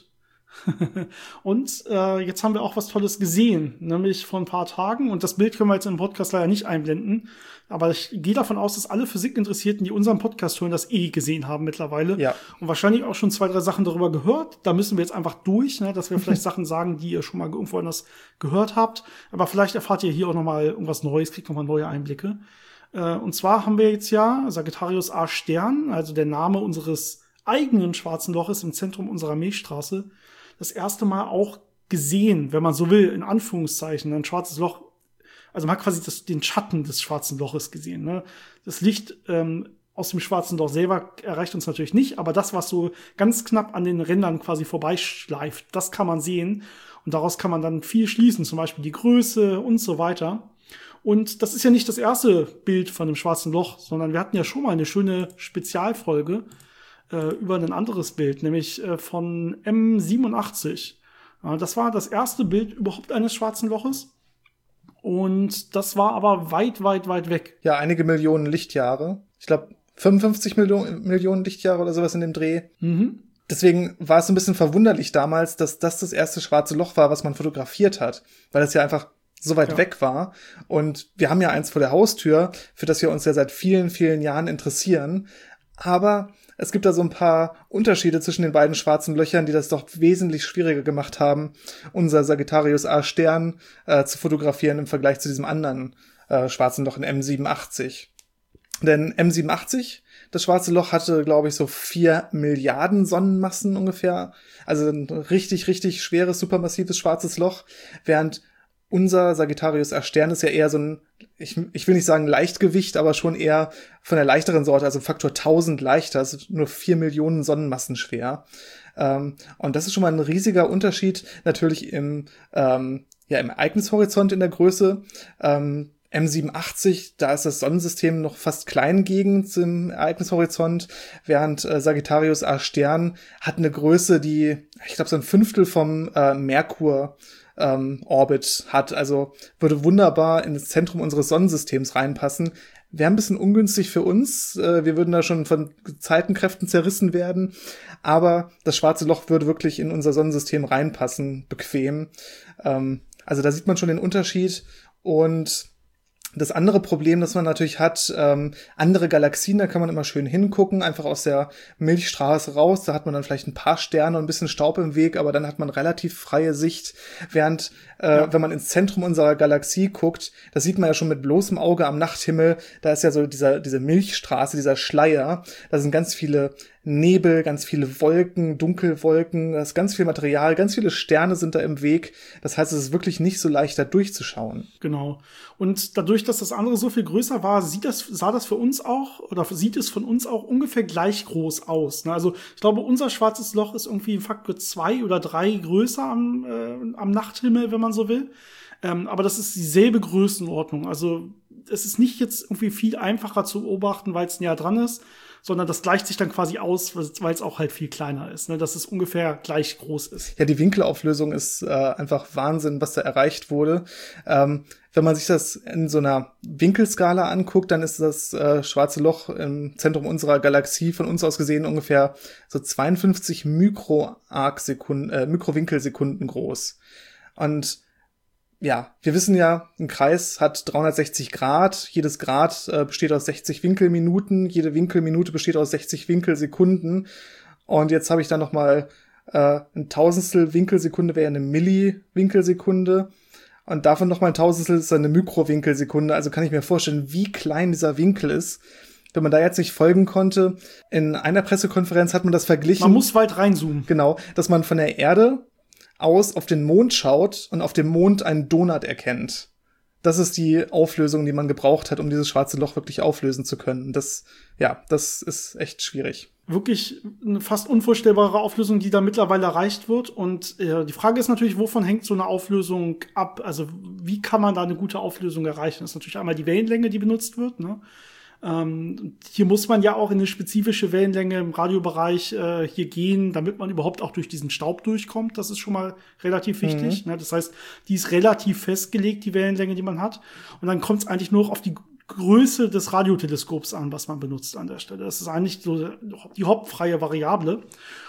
Und jetzt haben wir auch was Tolles gesehen, nämlich vor ein paar Tagen. Und das Bild können wir jetzt im Podcast leider nicht einblenden. Aber ich gehe davon aus, dass alle Physikinteressierten, die unseren Podcast hören, das gesehen haben mittlerweile. Ja. Und wahrscheinlich auch schon 2, 3 Sachen darüber gehört. Da müssen wir jetzt einfach durch, ne, dass wir vielleicht Sachen sagen, die ihr schon mal irgendwo anders gehört habt. Aber vielleicht erfahrt ihr hier auch noch mal irgendwas Neues, kriegt noch mal neue Einblicke. Und zwar haben wir jetzt ja Sagittarius A Stern, also der Name unseres eigenen schwarzen Loches im Zentrum unserer Milchstraße, das erste Mal auch gesehen, wenn man so will, in Anführungszeichen, ein schwarzes Loch. Also man hat quasi den Schatten des schwarzen Loches gesehen. Ne? Das Licht aus dem schwarzen Loch selber erreicht uns natürlich nicht, aber das, was so ganz knapp an den Rändern quasi vorbeischleift, das kann man sehen. Und daraus kann man dann viel schließen, zum Beispiel die Größe und so weiter. Und das ist ja nicht das erste Bild von einem schwarzen Loch, sondern wir hatten ja schon mal eine schöne Spezialfolge über ein anderes Bild, nämlich von M87. Das war das erste Bild überhaupt eines schwarzen Loches. Und das war aber weit, weit, weit weg. Ja, einige Millionen Lichtjahre. Ich glaube, 55 Millionen Lichtjahre oder sowas in dem Dreh. Mhm. Deswegen war es so ein bisschen verwunderlich damals, dass das erste schwarze Loch war, was man fotografiert hat. Weil es ja einfach so weit weg war. Und wir haben ja eins vor der Haustür, für das wir uns ja seit vielen, vielen Jahren interessieren. Aber es gibt da so ein paar Unterschiede zwischen den beiden schwarzen Löchern, die das doch wesentlich schwieriger gemacht haben, unser Sagittarius A Stern zu fotografieren im Vergleich zu diesem anderen schwarzen Loch in M87. Denn M87, das schwarze Loch, hatte, glaube ich, so 4 Milliarden Sonnenmassen ungefähr. Also ein richtig, richtig schweres, supermassives schwarzes Loch, während unser Sagittarius A Stern ist ja eher so ein, ich will nicht sagen Leichtgewicht, aber schon eher von der leichteren Sorte, also Faktor 1000 leichter, also nur 4 Millionen Sonnenmassen schwer. Und das ist schon mal ein riesiger Unterschied, natürlich im Ereignishorizont in der Größe. M87, da ist das Sonnensystem noch fast kleingegend im Ereignishorizont, während Sagittarius A Stern hat eine Größe, die, ich glaube, so ein Fünftel vom Merkur Orbit hat, also würde wunderbar ins Zentrum unseres Sonnensystems reinpassen. Wäre ein bisschen ungünstig für uns, wir würden da schon von Zeitenkräften zerrissen werden, aber das schwarze Loch würde wirklich in unser Sonnensystem reinpassen, bequem. Also da sieht man schon den Unterschied. Und das andere Problem, das man natürlich hat, andere Galaxien, da kann man immer schön hingucken, einfach aus der Milchstraße raus, da hat man dann vielleicht ein paar Sterne und ein bisschen Staub im Weg, aber dann hat man relativ freie Sicht, während wenn man ins Zentrum unserer Galaxie guckt, das sieht man ja schon mit bloßem Auge am Nachthimmel, da ist ja so diese Milchstraße, dieser Schleier, da sind ganz viele Nebel, ganz viele Wolken, Dunkelwolken, da ist ganz viel Material, ganz viele Sterne sind da im Weg. Das heißt, es ist wirklich nicht so leicht, da durchzuschauen. Genau. Und dadurch, dass das andere so viel größer war, sieht es von uns auch ungefähr gleich groß aus. Also ich glaube, unser schwarzes Loch ist irgendwie Faktor 2 oder 3 größer am Nachthimmel, wenn man so will. Aber das ist dieselbe Größenordnung. Also es ist nicht jetzt irgendwie viel einfacher zu beobachten, weil es näher dran ist, sondern das gleicht sich dann quasi aus, weil es auch halt viel kleiner ist, ne? Dass es ungefähr gleich groß ist. Ja, die Winkelauflösung ist einfach Wahnsinn, was da erreicht wurde. Wenn man sich das in so einer Winkelskala anguckt, dann ist das schwarze Loch im Zentrum unserer Galaxie von uns aus gesehen ungefähr so 52 Mikrowinkel-Sekunden groß. Und ja, wir wissen ja, ein Kreis hat 360 Grad. Jedes Grad besteht aus 60 Winkelminuten. Jede Winkelminute besteht aus 60 Winkelsekunden. Und jetzt habe ich da noch mal ein Tausendstel Winkelsekunde wäre eine Milliwinkelsekunde. Und davon noch mal ein Tausendstel ist eine Mikrowinkelsekunde. Also kann ich mir vorstellen, wie klein dieser Winkel ist. Wenn man da jetzt nicht folgen konnte, in einer Pressekonferenz hat man das verglichen. Man muss weit reinzoomen. Genau, dass man von der Erde aus auf den Mond schaut und auf dem Mond einen Donut erkennt. Das ist die Auflösung, die man gebraucht hat, um dieses schwarze Loch wirklich auflösen zu können. Das ist echt schwierig. Wirklich eine fast unvorstellbare Auflösung, die da mittlerweile erreicht wird. Und die Frage ist natürlich, wovon hängt so eine Auflösung ab? Also wie kann man da eine gute Auflösung erreichen? Das ist natürlich einmal die Wellenlänge, die benutzt wird, ne? Hier muss man ja auch in eine spezifische Wellenlänge im Radiobereich hier gehen, damit man überhaupt auch durch diesen Staub durchkommt. Das ist schon mal relativ wichtig. Ne? Das heißt, die ist relativ festgelegt, die Wellenlänge, die man hat. Und dann kommt es eigentlich nur auf die Größe des Radioteleskops an, was man benutzt an der Stelle. Das ist eigentlich so die hauptfreie Variable.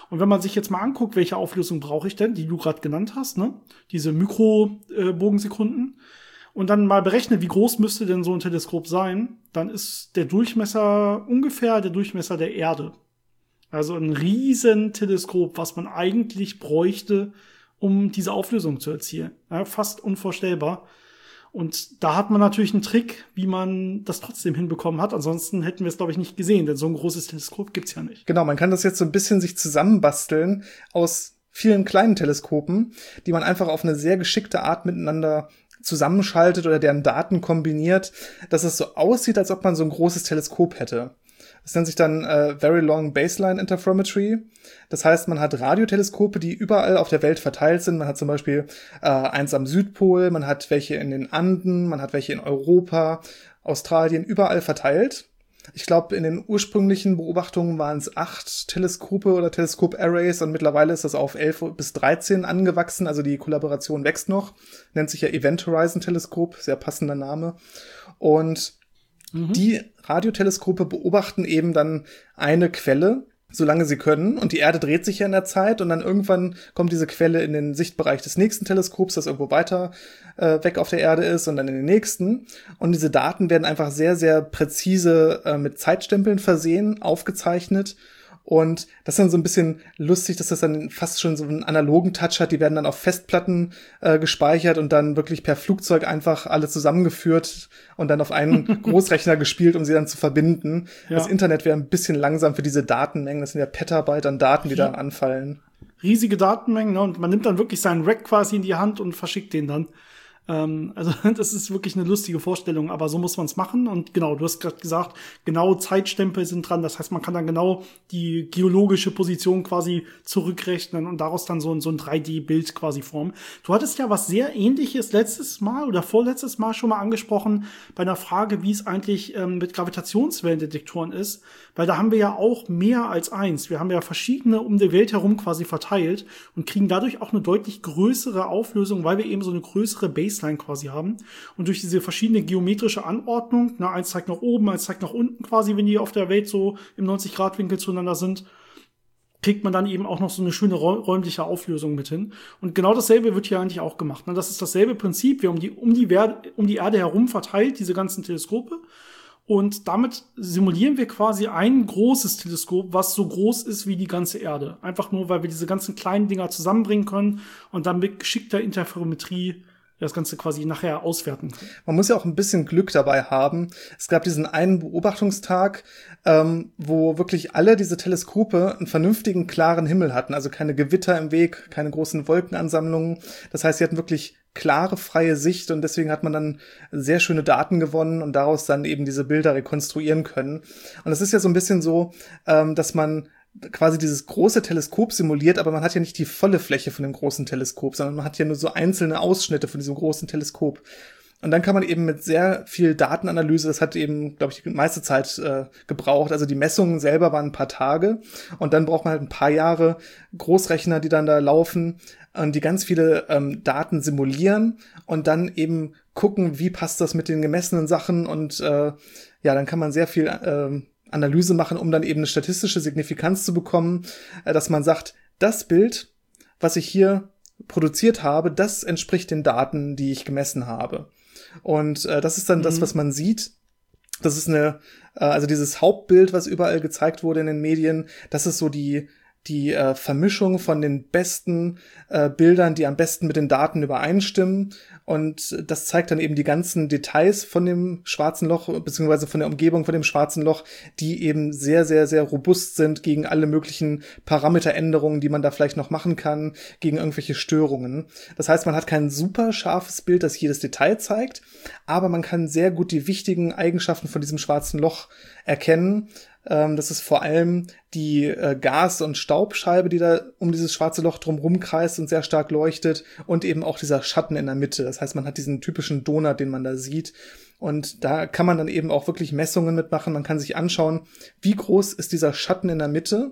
Und wenn man sich jetzt mal anguckt, welche Auflösung brauche ich denn, die du gerade genannt hast, ne? Diese Mikrobogensekunden. Und dann mal berechnet, wie groß müsste denn so ein Teleskop sein, dann ist der Durchmesser ungefähr der Durchmesser der Erde. Also ein riesen Teleskop, was man eigentlich bräuchte, um diese Auflösung zu erzielen. Ja, fast unvorstellbar. Und da hat man natürlich einen Trick, wie man das trotzdem hinbekommen hat. Ansonsten hätten wir es, glaube ich, nicht gesehen, denn so ein großes Teleskop gibt's ja nicht. Genau, man kann das jetzt so ein bisschen sich zusammenbasteln aus vielen kleinen Teleskopen, die man einfach auf eine sehr geschickte Art miteinander zusammenschaltet oder deren Daten kombiniert, dass es so aussieht, als ob man so ein großes Teleskop hätte. Das nennt sich dann Very Long Baseline Interferometry. Das heißt, man hat Radioteleskope, die überall auf der Welt verteilt sind. Man hat zum Beispiel eins am Südpol, man hat welche in den Anden, man hat welche in Europa, Australien, überall verteilt. Ich glaube, in den ursprünglichen Beobachtungen waren es 8 Teleskope oder Teleskop-Arrays und mittlerweile ist das auf 11 bis 13 angewachsen. Also die Kollaboration wächst noch. Nennt sich ja Event Horizon Teleskop, sehr passender Name. Und die Radioteleskope beobachten eben dann eine Quelle, solange sie können. Und die Erde dreht sich ja in der Zeit und dann irgendwann kommt diese Quelle in den Sichtbereich des nächsten Teleskops, das irgendwo weiter weg auf der Erde ist und dann in den nächsten. Und diese Daten werden einfach sehr, sehr präzise mit Zeitstempeln versehen, aufgezeichnet. Und das ist dann so ein bisschen lustig, dass das dann fast schon so einen analogen Touch hat. Die werden dann auf Festplatten gespeichert und dann wirklich per Flugzeug einfach alle zusammengeführt und dann auf einen Großrechner gespielt, um sie dann zu verbinden. Ja. Das Internet wäre ein bisschen langsam für diese Datenmengen. Das sind ja Petabyte an Daten, die da anfallen. Riesige Datenmengen, ne? Und man nimmt dann wirklich seinen Rack quasi in die Hand und verschickt den dann. Also das ist wirklich eine lustige Vorstellung, aber so muss man es machen. Und genau, du hast gerade gesagt, genau Zeitstempel sind dran. Das heißt, man kann dann genau die geologische Position quasi zurückrechnen und daraus dann so ein 3D-Bild quasi formen. Du hattest ja was sehr Ähnliches letztes Mal oder vorletztes Mal schon mal angesprochen bei einer Frage, wie es eigentlich mit Gravitationswellendetektoren ist. Weil da haben wir ja auch mehr als eins. Wir haben ja verschiedene um die Welt herum quasi verteilt und kriegen dadurch auch eine deutlich größere Auflösung, weil wir eben so eine größere Baseline quasi haben. Und durch diese verschiedene geometrische Anordnung, eins zeigt nach oben, eins zeigt nach unten quasi, wenn die auf der Welt so im 90-Grad-Winkel zueinander sind, kriegt man dann eben auch noch so eine schöne räumliche Auflösung mit hin. Und genau dasselbe wird hier eigentlich auch gemacht. Das ist dasselbe Prinzip. Wir um die Erde herum verteilt, diese ganzen Teleskope. Und damit simulieren wir quasi ein großes Teleskop, was so groß ist wie die ganze Erde. Einfach nur, weil wir diese ganzen kleinen Dinger zusammenbringen können und dann mit geschickter Interferometrie das Ganze quasi nachher auswerten können. Man muss ja auch ein bisschen Glück dabei haben. Es gab diesen einen Beobachtungstag, wo wirklich alle diese Teleskope einen vernünftigen, klaren Himmel hatten. Also keine Gewitter im Weg, keine großen Wolkenansammlungen. Das heißt, sie hatten wirklich klare, freie Sicht und deswegen hat man dann sehr schöne Daten gewonnen und daraus dann eben diese Bilder rekonstruieren können. Und es ist ja so ein bisschen so, dass man quasi dieses große Teleskop simuliert, aber man hat ja nicht die volle Fläche von dem großen Teleskop, sondern man hat ja nur so einzelne Ausschnitte von diesem großen Teleskop. Und dann kann man eben mit sehr viel Datenanalyse, das hat eben, glaube ich, die meiste Zeit gebraucht. Also die Messungen selber waren ein paar Tage und dann braucht man halt ein paar Jahre Großrechner, die dann da laufen und die ganz viele Daten simulieren und dann eben gucken, wie passt das mit den gemessenen Sachen und dann kann man sehr viel Analyse machen, um dann eben eine statistische Signifikanz zu bekommen, dass man sagt, das Bild, was ich hier produziert habe, das entspricht den Daten, die ich gemessen habe. Und das ist dann das, was man sieht. Das ist also dieses Hauptbild, was überall gezeigt wurde in den Medien, das ist so die Vermischung von den besten Bildern, die am besten mit den Daten übereinstimmen. Und das zeigt dann eben die ganzen Details von dem schwarzen Loch, beziehungsweise von der Umgebung von dem schwarzen Loch, die eben sehr, sehr, sehr robust sind gegen alle möglichen Parameteränderungen, die man da vielleicht noch machen kann, gegen irgendwelche Störungen. Das heißt, man hat kein super scharfes Bild, das jedes Detail zeigt, aber man kann sehr gut die wichtigen Eigenschaften von diesem schwarzen Loch erkennen. Das ist vor allem die Gas- und Staubscheibe, die da um dieses schwarze Loch drumherum kreist und sehr stark leuchtet und eben auch dieser Schatten in der Mitte. Das heißt, man hat diesen typischen Donut, den man da sieht. Und da kann man dann eben auch wirklich Messungen mitmachen. Man kann sich anschauen, wie groß ist dieser Schatten in der Mitte.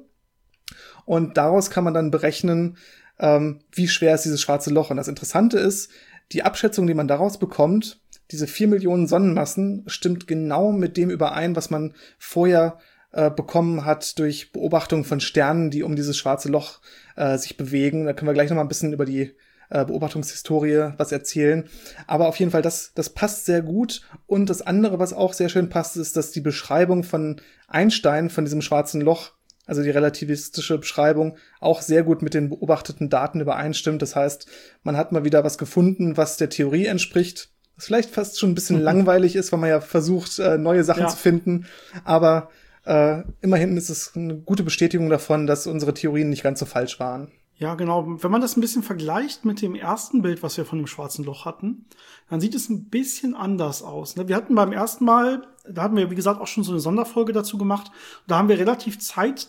Und daraus kann man dann berechnen, wie schwer ist dieses schwarze Loch. Und das Interessante ist, die Abschätzung, die man daraus bekommt, diese 4 Millionen Sonnenmassen, stimmt genau mit dem überein, was man vorher bekommen hat durch Beobachtung von Sternen, die um dieses schwarze Loch sich bewegen. Da können wir gleich noch mal ein bisschen über die Beobachtungshistorie was erzählen. Aber auf jeden Fall, das passt sehr gut. Und das andere, was auch sehr schön passt, ist, dass die Beschreibung von Einstein, von diesem schwarzen Loch, also die relativistische Beschreibung, auch sehr gut mit den beobachteten Daten übereinstimmt. Das heißt, man hat mal wieder was gefunden, was der Theorie entspricht. Was vielleicht fast schon ein bisschen langweilig ist, weil man ja versucht, neue Sachen zu finden. Aber immerhin ist es eine gute Bestätigung davon, dass unsere Theorien nicht ganz so falsch waren. Ja, genau. Wenn man das ein bisschen vergleicht mit dem ersten Bild, was wir von dem schwarzen Loch hatten, dann sieht es ein bisschen anders aus. Wir hatten beim ersten Mal, da hatten wir, wie gesagt, auch schon so eine Sonderfolge dazu gemacht. Da haben wir relativ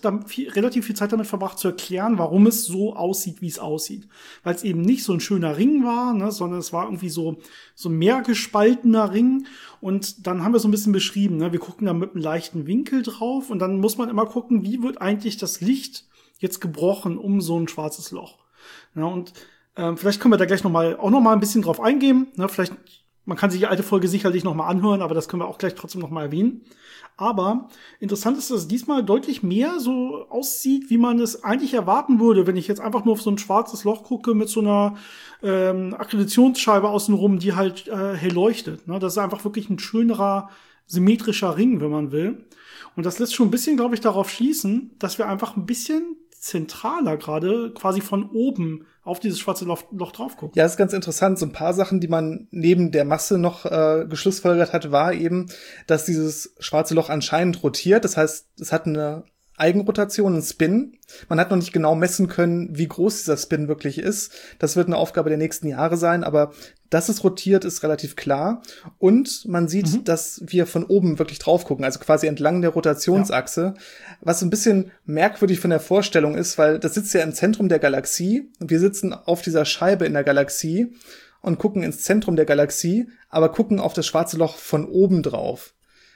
viel Zeit damit verbracht zu erklären, warum es so aussieht, wie es aussieht. Weil es eben nicht so ein schöner Ring war, sondern es war irgendwie so mehr gespaltener Ring. Und dann haben wir so ein bisschen beschrieben, wir gucken da mit einem leichten Winkel drauf und dann muss man immer gucken, wie wird eigentlich das Licht jetzt gebrochen um so ein schwarzes Loch. Ja, und vielleicht können wir da gleich noch mal ein bisschen drauf eingehen. Vielleicht, man kann sich die alte Folge sicherlich noch mal anhören, aber das können wir auch gleich trotzdem noch mal erwähnen. Aber interessant ist, dass es diesmal deutlich mehr so aussieht, wie man es eigentlich erwarten würde, wenn ich jetzt einfach nur auf so ein schwarzes Loch gucke mit so einer Akkreditationsscheibe außenrum, die halt hell leuchtet. Das ist einfach wirklich ein schönerer, symmetrischer Ring, wenn man will. Und das lässt schon ein bisschen, glaube ich, darauf schließen, dass wir einfach ein bisschen zentraler gerade quasi von oben auf dieses schwarze Loch drauf gucken. Ja, das ist ganz interessant. So ein paar Sachen, die man neben der Masse noch geschlussfolgert hat, war eben, dass dieses schwarze Loch anscheinend rotiert. Das heißt, es hat eine Eigenrotation, einen Spin. Man hat noch nicht genau messen können, wie groß dieser Spin wirklich ist. Das wird eine Aufgabe der nächsten Jahre sein, aber dass es rotiert, ist relativ klar. Und man sieht, dass wir von oben wirklich drauf gucken, also quasi entlang der Rotationsachse, was ein bisschen merkwürdig von der Vorstellung ist, weil das sitzt ja im Zentrum der Galaxie und wir sitzen auf dieser Scheibe in der Galaxie und gucken ins Zentrum der Galaxie, aber gucken auf das schwarze Loch von oben drauf.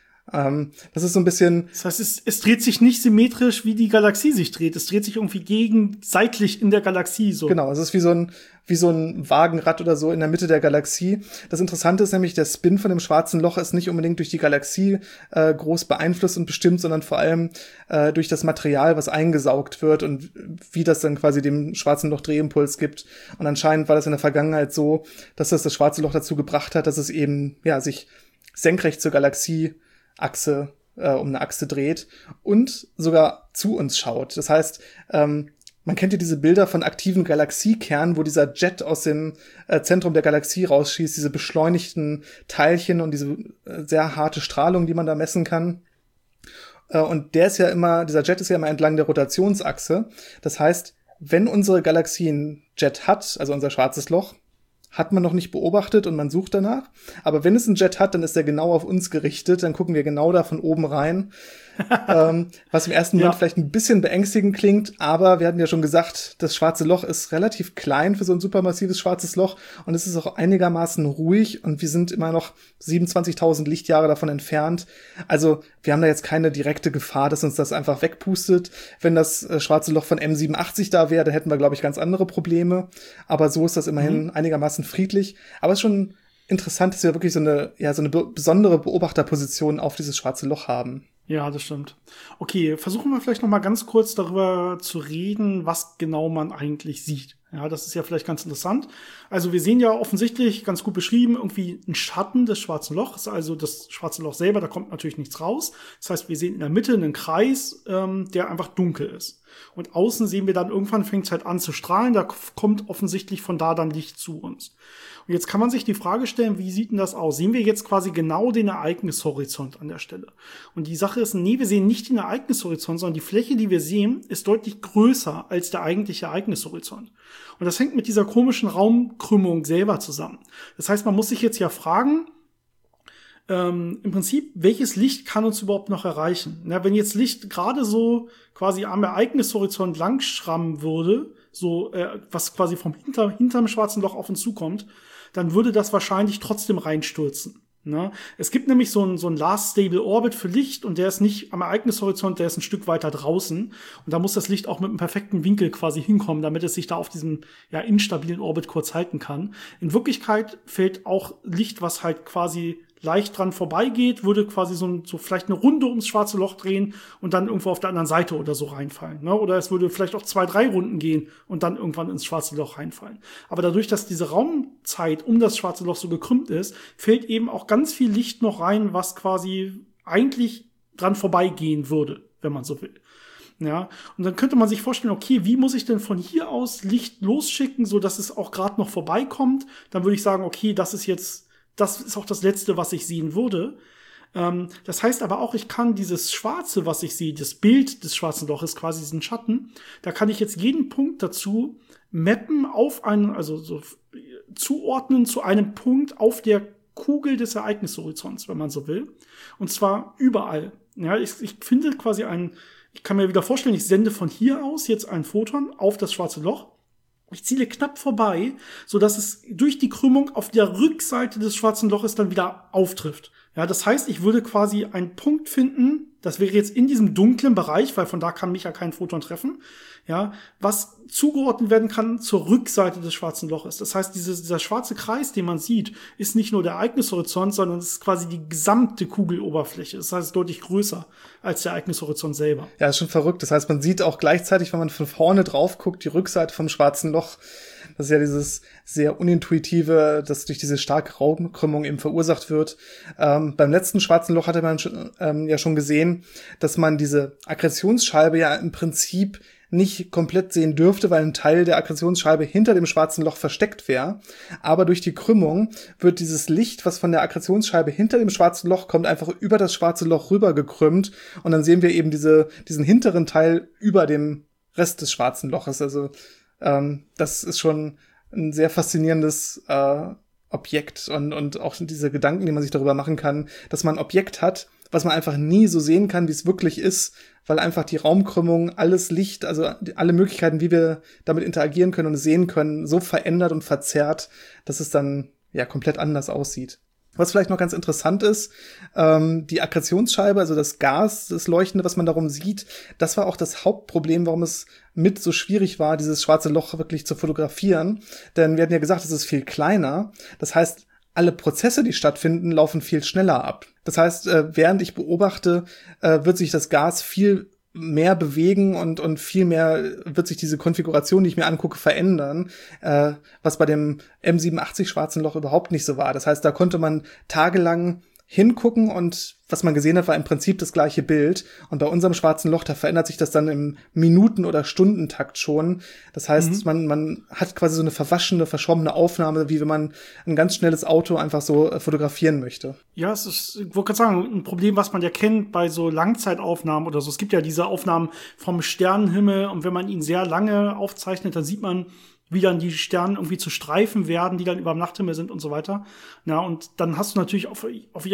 Das ist so ein bisschen. Das heißt, es dreht sich nicht symmetrisch, wie die Galaxie sich dreht. Es dreht sich irgendwie seitlich in der Galaxie so. Genau, es ist wie so ein Wagenrad oder so in der Mitte der Galaxie. Das Interessante ist nämlich, der Spin von dem schwarzen Loch ist nicht unbedingt durch die Galaxie groß beeinflusst und bestimmt, sondern vor allem durch das Material, was eingesaugt wird und wie das dann quasi dem schwarzen Loch Drehimpuls gibt. Und anscheinend war das in der Vergangenheit so, dass das schwarze Loch dazu gebracht hat, dass es eben sich senkrecht zur Galaxie um eine Achse dreht und sogar zu uns schaut. Das heißt, man kennt ja diese Bilder von aktiven Galaxiekernen, wo dieser Jet aus dem Zentrum der Galaxie rausschießt, diese beschleunigten Teilchen und diese sehr harte Strahlung, die man da messen kann. Und dieser Jet ist ja immer entlang der Rotationsachse. Das heißt, wenn unsere Galaxie einen Jet hat, also unser schwarzes Loch, hat man noch nicht beobachtet und man sucht danach. Aber wenn es einen Jet hat, dann ist er genau auf uns gerichtet. Dann gucken wir genau da von oben rein. Was im ersten Moment vielleicht ein bisschen beängstigend klingt. Aber wir hatten ja schon gesagt, das schwarze Loch ist relativ klein für so ein supermassives schwarzes Loch. Und es ist auch einigermaßen ruhig. Und wir sind immer noch 27.000 Lichtjahre davon entfernt. Also wir haben da jetzt keine direkte Gefahr, dass uns das einfach wegpustet. Wenn das schwarze Loch von M87 da wäre, dann hätten wir, glaube ich, ganz andere Probleme. Aber so ist das immerhin einigermaßen friedlich. Aber es ist schon interessant, dass wir wirklich so eine besondere Beobachterposition auf dieses schwarze Loch haben. Ja, das stimmt. Okay, versuchen wir vielleicht noch mal ganz kurz darüber zu reden, was genau man eigentlich sieht. Ja, das ist ja vielleicht ganz interessant. Also wir sehen ja offensichtlich, ganz gut beschrieben, irgendwie einen Schatten des schwarzen Lochs, also das schwarze Loch selber, da kommt natürlich nichts raus. Das heißt, wir sehen in der Mitte einen Kreis, der einfach dunkel ist. Und außen sehen wir dann, irgendwann fängt es halt an zu strahlen, da kommt offensichtlich von da dann Licht zu uns. Und jetzt kann man sich die Frage stellen, wie sieht denn das aus? Sehen wir jetzt quasi genau den Ereignishorizont an der Stelle? Und die Sache ist, nee, wir sehen nicht den Ereignishorizont, sondern die Fläche, die wir sehen, ist deutlich größer als der eigentliche Ereignishorizont. Und das hängt mit dieser komischen Raumkrümmung selber zusammen. Das heißt, man muss sich jetzt ja fragen, im Prinzip, welches Licht kann uns überhaupt noch erreichen? Na, wenn jetzt Licht gerade so quasi am Ereignishorizont langschrammen würde, so was quasi vom hinterm schwarzen Loch auf uns zukommt, dann würde das wahrscheinlich trotzdem reinstürzen. Ne? Es gibt nämlich so ein Last Stable Orbit für Licht und der ist nicht am Ereignishorizont, der ist ein Stück weiter draußen und da muss das Licht auch mit einem perfekten Winkel quasi hinkommen, damit es sich da auf diesem instabilen Orbit kurz halten kann. In Wirklichkeit fällt auch Licht, was halt quasi leicht dran vorbeigeht, würde quasi so vielleicht eine Runde ums schwarze Loch drehen und dann irgendwo auf der anderen Seite oder so reinfallen. Ne? Oder es würde vielleicht auch 2, 3 Runden gehen und dann irgendwann ins schwarze Loch reinfallen. Aber dadurch, dass diese Raumzeit um das schwarze Loch so gekrümmt ist, fällt eben auch ganz viel Licht noch rein, was quasi eigentlich dran vorbeigehen würde, wenn man so will. Ja, und dann könnte man sich vorstellen, okay, wie muss ich denn von hier aus Licht losschicken, so dass es auch gerade noch vorbeikommt? Dann würde ich sagen, okay, das ist auch das Letzte, was ich sehen würde. Das heißt aber auch, ich kann dieses Schwarze, was ich sehe, das Bild des schwarzen Loches, quasi diesen Schatten, da kann ich jetzt jeden Punkt dazu mappen auf einen, also so zuordnen zu einem Punkt auf der Kugel des Ereignishorizonts, wenn man so will. Und zwar überall. Ja, ich finde quasi ich kann mir wieder vorstellen, ich sende von hier aus jetzt ein Photon auf das schwarze Loch. Ich ziele knapp vorbei, so dass es durch die Krümmung auf der Rückseite des schwarzen Loches dann wieder auftrifft. Ja, das heißt, ich würde quasi einen Punkt finden, das wäre jetzt in diesem dunklen Bereich, weil von da kann mich ja kein Photon treffen, ja, was zugeordnet werden kann zur Rückseite des schwarzen Loches. Das heißt, dieser schwarze Kreis, den man sieht, ist nicht nur der Ereignishorizont, sondern es ist quasi die gesamte Kugeloberfläche. Das heißt, deutlich größer als der Ereignishorizont selber. Ja, ist schon verrückt. Das heißt, man sieht auch gleichzeitig, wenn man von vorne drauf guckt, die Rückseite vom schwarzen Loch. Das ist ja dieses sehr unintuitive, das durch diese starke Raumkrümmung eben verursacht wird. Beim letzten schwarzen Loch hatte man ja schon gesehen, dass man diese Akkretionsscheibe ja im Prinzip nicht komplett sehen dürfte, weil ein Teil der Akkretionsscheibe hinter dem schwarzen Loch versteckt wäre. Aber durch die Krümmung wird dieses Licht, was von der Akkretionsscheibe hinter dem schwarzen Loch kommt, einfach über das schwarze Loch rüber gekrümmt. Und dann sehen wir eben diesen hinteren Teil über dem Rest des schwarzen Loches. Also das ist schon ein sehr faszinierendes Objekt und auch diese Gedanken, die man sich darüber machen kann, dass man ein Objekt hat, was man einfach nie so sehen kann, wie es wirklich ist, weil einfach die Raumkrümmung, alles Licht, also alle Möglichkeiten, wie wir damit interagieren können und sehen können, so verändert und verzerrt, dass es dann ja komplett anders aussieht. Was vielleicht noch ganz interessant ist, die Akkretionsscheibe, also das Gas, das Leuchtende, was man darum sieht, das war auch das Hauptproblem, warum es mit so schwierig war, dieses schwarze Loch wirklich zu fotografieren. Denn wir hatten ja gesagt, es ist viel kleiner. Das heißt, alle Prozesse, die stattfinden, laufen viel schneller ab. Das heißt, während ich beobachte, wird sich das Gas viel mehr bewegen und viel mehr wird sich diese Konfiguration, die ich mir angucke, verändern, was bei dem M87 schwarzen Loch überhaupt nicht so war. Das heißt, da konnte man tagelang hingucken und was man gesehen hat, war im Prinzip das gleiche Bild. Und bei unserem schwarzen Loch, da verändert sich das dann im Minuten- oder Stundentakt schon. Das heißt, man hat quasi so eine verwaschene, verschwommene Aufnahme, wie wenn man ein ganz schnelles Auto einfach so fotografieren möchte. Ja, es ist, ich wollte gerade sagen, ein Problem, was man ja kennt bei so Langzeitaufnahmen oder so. Es gibt ja diese Aufnahmen vom Sternenhimmel und wenn man ihn sehr lange aufzeichnet, dann sieht man, wie dann die Sterne irgendwie zu Streifen werden, die dann über dem Nachthimmel sind und so weiter. Ja, und dann hast du natürlich auf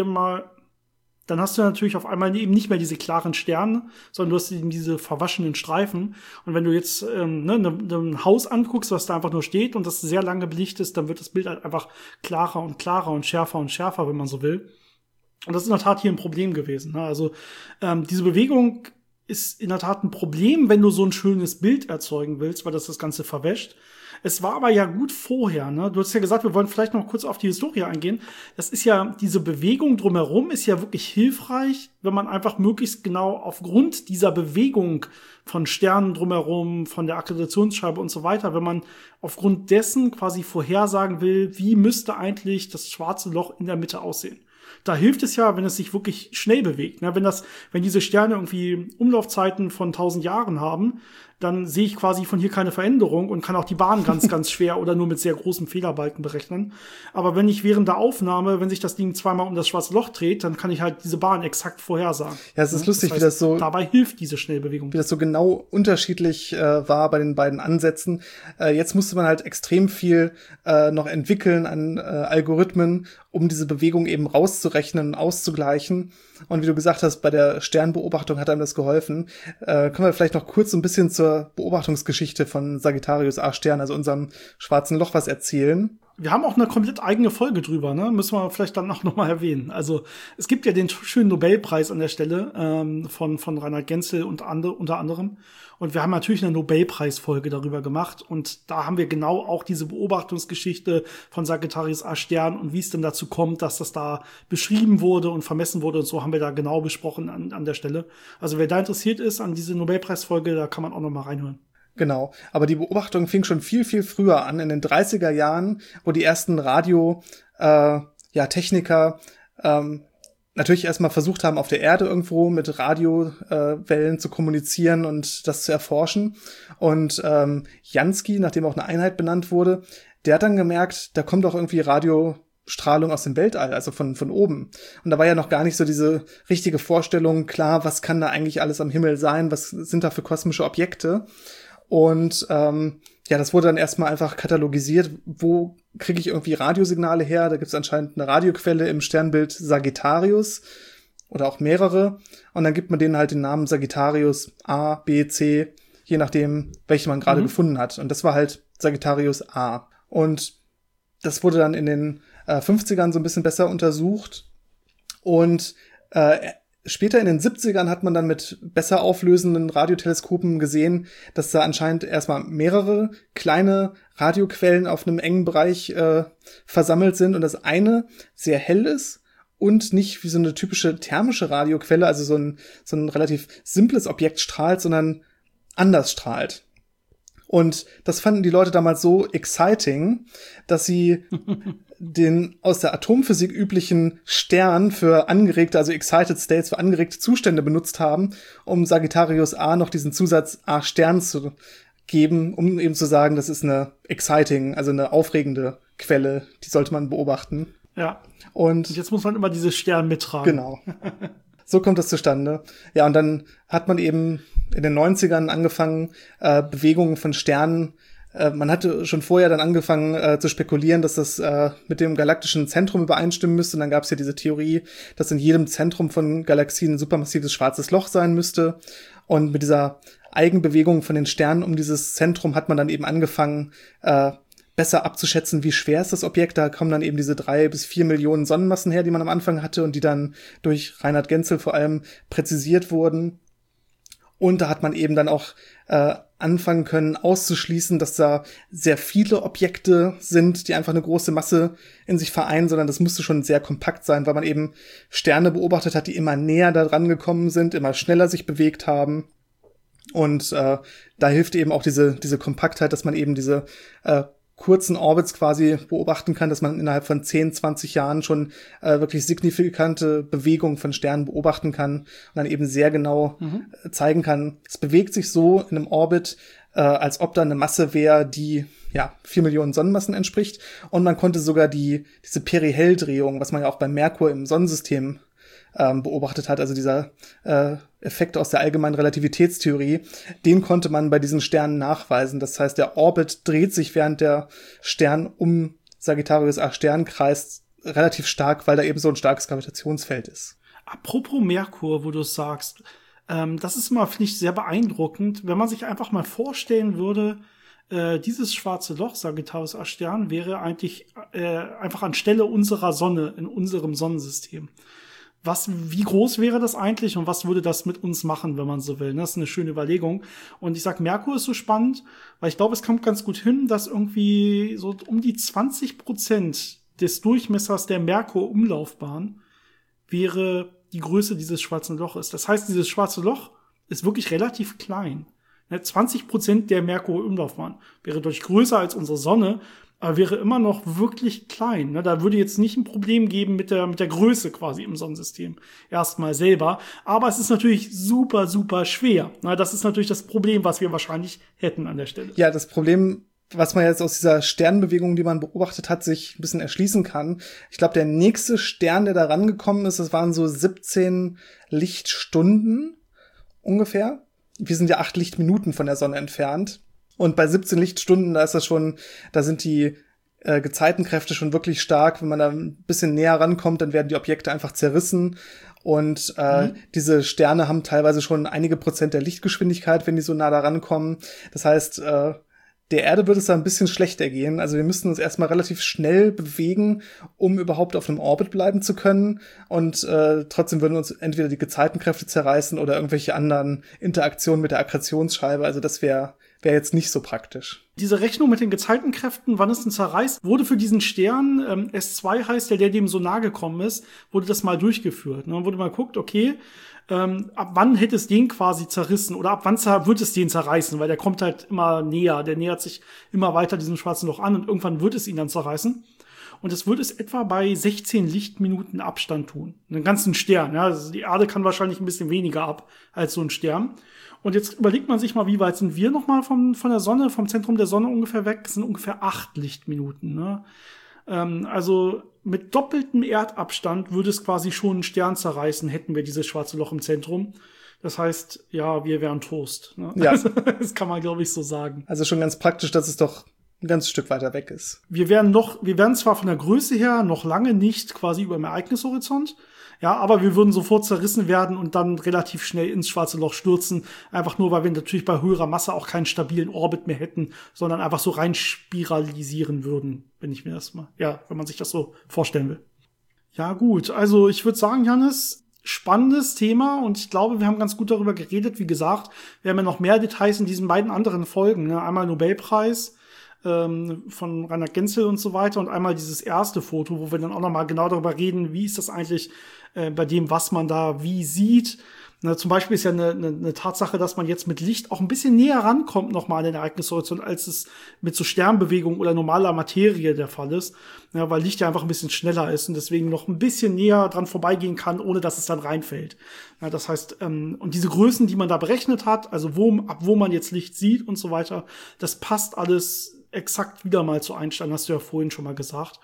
einmal eben nicht mehr diese klaren Sterne, sondern du hast eben diese verwaschenen Streifen. Und wenn du jetzt ein Haus anguckst, was da einfach nur steht und das sehr lange belichtet ist, dann wird das Bild halt einfach klarer und klarer und schärfer, wenn man so will. Und das ist in der Tat hier ein Problem gewesen. Ne? Also diese Bewegung ist in der Tat ein Problem, wenn du so ein schönes Bild erzeugen willst, weil das Ganze verwäscht. Es war aber ja gut vorher, ne? Du hast ja gesagt, wir wollen vielleicht noch kurz auf die Historie eingehen. Das ist ja, diese Bewegung drumherum ist ja wirklich hilfreich, wenn man einfach möglichst genau aufgrund dieser Bewegung von Sternen drumherum, von der Akkreditationsscheibe und so weiter, wenn man aufgrund dessen quasi vorhersagen will, wie müsste eigentlich das schwarze Loch in der Mitte aussehen. Da hilft es ja, wenn es sich wirklich schnell bewegt. Ne? Wenn diese Sterne irgendwie Umlaufzeiten von 1000 Jahren haben, dann sehe ich quasi von hier keine Veränderung und kann auch die Bahn ganz, ganz schwer oder nur mit sehr großen Fehlerbalken berechnen. Aber wenn ich während der Aufnahme, wenn sich das Ding zweimal um das schwarze Loch dreht, dann kann ich halt diese Bahn exakt vorhersagen. Ja, es ist lustig, das heißt, wie das so... Dabei hilft diese Schnellbewegung. Wie das so genau unterschiedlich war bei den beiden Ansätzen. Jetzt musste man halt extrem viel noch entwickeln an Algorithmen, um diese Bewegung eben rauszurechnen und auszugleichen. Und wie du gesagt hast, bei der Sternbeobachtung hat einem das geholfen. Können wir vielleicht noch kurz so ein bisschen zur Beobachtungsgeschichte von Sagittarius A Stern, also unserem schwarzen Loch, was erzählen. Wir haben auch eine komplett eigene Folge drüber, ne? Müssen wir vielleicht dann auch noch mal erwähnen. Also es gibt ja den schönen Nobelpreis an der Stelle von Reinhard Genzel und unter anderem. Und wir haben natürlich eine Nobelpreisfolge darüber gemacht. Und da haben wir genau auch diese Beobachtungsgeschichte von Sagittarius A Stern und wie es denn dazu kommt, dass das da beschrieben wurde und vermessen wurde. Und so haben wir da genau besprochen an der Stelle. Also wer da interessiert ist an diese Nobelpreisfolge, da kann man auch noch mal reinhören. Genau, aber die Beobachtung fing schon viel, viel früher an, in den 30er Jahren, wo die ersten Techniker natürlich erstmal versucht haben, auf der Erde irgendwo mit Radiowellen zu kommunizieren und das zu erforschen. Und Jansky, nachdem auch eine Einheit benannt wurde, der hat dann gemerkt, da kommt auch irgendwie Radiostrahlung aus dem Weltall, also von oben. Und da war ja noch gar nicht so diese richtige Vorstellung klar, was kann da eigentlich alles am Himmel sein, was sind da für kosmische Objekte. Und das wurde dann erstmal einfach katalogisiert, wo kriege ich irgendwie Radiosignale her. Da gibt es anscheinend eine Radioquelle im Sternbild Sagittarius oder auch mehrere. Und dann gibt man denen halt den Namen Sagittarius A, B, C, je nachdem, welchen man gerade gefunden hat. Und das war halt Sagittarius A. Und das wurde dann in den 50ern so ein bisschen besser untersucht. Und später in den 70ern hat man dann mit besser auflösenden Radioteleskopen gesehen, dass da anscheinend erstmal mehrere kleine Radioquellen auf einem engen Bereich versammelt sind und das eine sehr hell ist und nicht wie so eine typische thermische Radioquelle, also so ein relativ simples Objekt strahlt, sondern anders strahlt. Und das fanden die Leute damals so exciting, dass sie den aus der Atomphysik üblichen Stern für angeregte, also excited states, für angeregte Zustände benutzt haben, um Sagittarius A noch diesen Zusatz A Stern zu geben, um eben zu sagen, das ist eine exciting, also eine aufregende Quelle, die sollte man beobachten. Ja. Und jetzt muss man immer diese Stern mittragen. Genau. So kommt das zustande. Ja, und dann hat man eben in den 90ern angefangen, Bewegungen von Sternen. Man hatte schon vorher dann angefangen zu spekulieren, dass das mit dem galaktischen Zentrum übereinstimmen müsste. Und dann gab es ja diese Theorie, dass in jedem Zentrum von Galaxien ein supermassives schwarzes Loch sein müsste. Und mit dieser Eigenbewegung von den Sternen um dieses Zentrum hat man dann eben angefangen, besser abzuschätzen, wie schwer ist das Objekt. Da kommen dann eben diese 3 bis 4 Millionen Sonnenmassen her, die man am Anfang hatte und die dann durch Reinhard Genzel vor allem präzisiert wurden. Und da hat man eben dann auch anfangen können auszuschließen, dass da sehr viele Objekte sind, die einfach eine große Masse in sich vereinen, sondern das musste schon sehr kompakt sein, weil man eben Sterne beobachtet hat, die immer näher da dran gekommen sind, immer schneller sich bewegt haben. Und da hilft eben auch diese Kompaktheit, dass man eben diese kurzen Orbits quasi beobachten kann, dass man innerhalb von 10, 20 Jahren schon wirklich signifikante Bewegungen von Sternen beobachten kann und dann eben sehr genau zeigen kann, es bewegt sich so in einem Orbit, als ob da eine Masse wäre, die 4 Millionen Sonnenmassen entspricht. Und man konnte sogar diese Perihel-Drehung, was man ja auch beim Merkur im Sonnensystem beobachtet hat, also dieser Effekt aus der allgemeinen Relativitätstheorie, den konnte man bei diesen Sternen nachweisen. Das heißt, der Orbit dreht sich, während der Stern um Sagittarius A Stern kreist, relativ stark, weil da eben so ein starkes Gravitationsfeld ist. Apropos Merkur, wo du es sagst, das ist immer, finde ich, sehr beeindruckend, wenn man sich einfach mal vorstellen würde, dieses schwarze Loch, Sagittarius A Stern, wäre eigentlich einfach anstelle unserer Sonne in unserem Sonnensystem. Wie groß wäre das eigentlich und was würde das mit uns machen, wenn man so will? Das ist eine schöne Überlegung. Und ich sag, Merkur ist so spannend, weil ich glaube, es kommt ganz gut hin, dass irgendwie so um die 20% des Durchmessers der Merkur-Umlaufbahn wäre die Größe dieses schwarzen Loches. Das heißt, dieses schwarze Loch ist wirklich relativ klein. 20% der Merkur-Umlaufbahn wäre deutlich größer als unsere Sonne, aber wäre immer noch wirklich klein. Da würde jetzt nicht ein Problem geben mit der Größe quasi im Sonnensystem. Erstmal selber. Aber es ist natürlich super, super schwer. Das ist natürlich das Problem, was wir wahrscheinlich hätten an der Stelle. Ja, das Problem, was man jetzt aus dieser Sternbewegung, die man beobachtet hat, sich ein bisschen erschließen kann. Ich glaube, der nächste Stern, der da rangekommen ist, das waren so 17 Lichtstunden ungefähr. Wir sind ja 8 Lichtminuten von der Sonne entfernt. Und bei 17 Lichtstunden, da sind die Gezeitenkräfte schon wirklich stark. Wenn man da ein bisschen näher rankommt, dann werden die Objekte einfach zerrissen. Und diese Sterne haben teilweise schon einige Prozent der Lichtgeschwindigkeit, wenn die so nah da rankommen. Das heißt, Der Erde wird es da ein bisschen schlechter gehen. Also wir müssten uns erstmal relativ schnell bewegen, um überhaupt auf einem Orbit bleiben zu können. Und trotzdem würden uns entweder die Gezeitenkräfte zerreißen oder irgendwelche anderen Interaktionen mit der Akkretionsscheibe. Also das wäre jetzt nicht so praktisch. Diese Rechnung mit den Gezeitenkräften, wann es denn zerreißt, wurde für diesen Stern, S2 heißt der dem so nahe gekommen ist, wurde das mal durchgeführt. Dann wurde mal geguckt, okay, ab wann hätte es den quasi zerrissen oder ab wann wird es den zerreißen, weil der kommt halt immer näher, der nähert sich immer weiter diesem schwarzen Loch an und irgendwann wird es ihn dann zerreißen. Und das wird es etwa bei 16 Lichtminuten Abstand tun. Einen ganzen Stern, ja. Also die Erde kann wahrscheinlich ein bisschen weniger ab als so ein Stern. Und jetzt überlegt man sich mal, wie weit sind wir nochmal von der Sonne, vom Zentrum der Sonne ungefähr weg? Das sind ungefähr 8 Lichtminuten, ne? Also mit doppeltem Erdabstand würde es quasi schon einen Stern zerreißen, hätten wir dieses schwarze Loch im Zentrum. Das heißt, ja, wir wären Toast. Ne? Ja. Also, das kann man, glaube ich, so sagen. Also schon ganz praktisch, dass es doch ein ganzes Stück weiter weg ist. Wir wären zwar von der Größe her noch lange nicht quasi über dem Ereignishorizont, ja, aber wir würden sofort zerrissen werden und dann relativ schnell ins schwarze Loch stürzen. Einfach nur, weil wir natürlich bei höherer Masse auch keinen stabilen Orbit mehr hätten, sondern einfach so rein spiralisieren würden, wenn man sich das so vorstellen will. Ja, gut. Also, ich würde sagen, Jannis, spannendes Thema und ich glaube, wir haben ganz gut darüber geredet. Wie gesagt, wir haben ja noch mehr Details in diesen beiden anderen Folgen, ne? Einmal Nobelpreis von Reinhard Genzel und so weiter und einmal dieses erste Foto, wo wir dann auch noch mal genau darüber reden, wie ist das eigentlich bei dem, was man da wie sieht. Na, zum Beispiel ist ja eine Tatsache, dass man jetzt mit Licht auch ein bisschen näher rankommt nochmal an den Ereignishorizont, als es mit so Sternbewegung oder normaler Materie der Fall ist. Ja, weil Licht ja einfach ein bisschen schneller ist und deswegen noch ein bisschen näher dran vorbeigehen kann, ohne dass es dann reinfällt. Ja, das heißt, und diese Größen, die man da berechnet hat, also ab wo man jetzt Licht sieht und so weiter, das passt alles exakt wieder mal zu Einstein, hast du ja vorhin schon mal gesagt.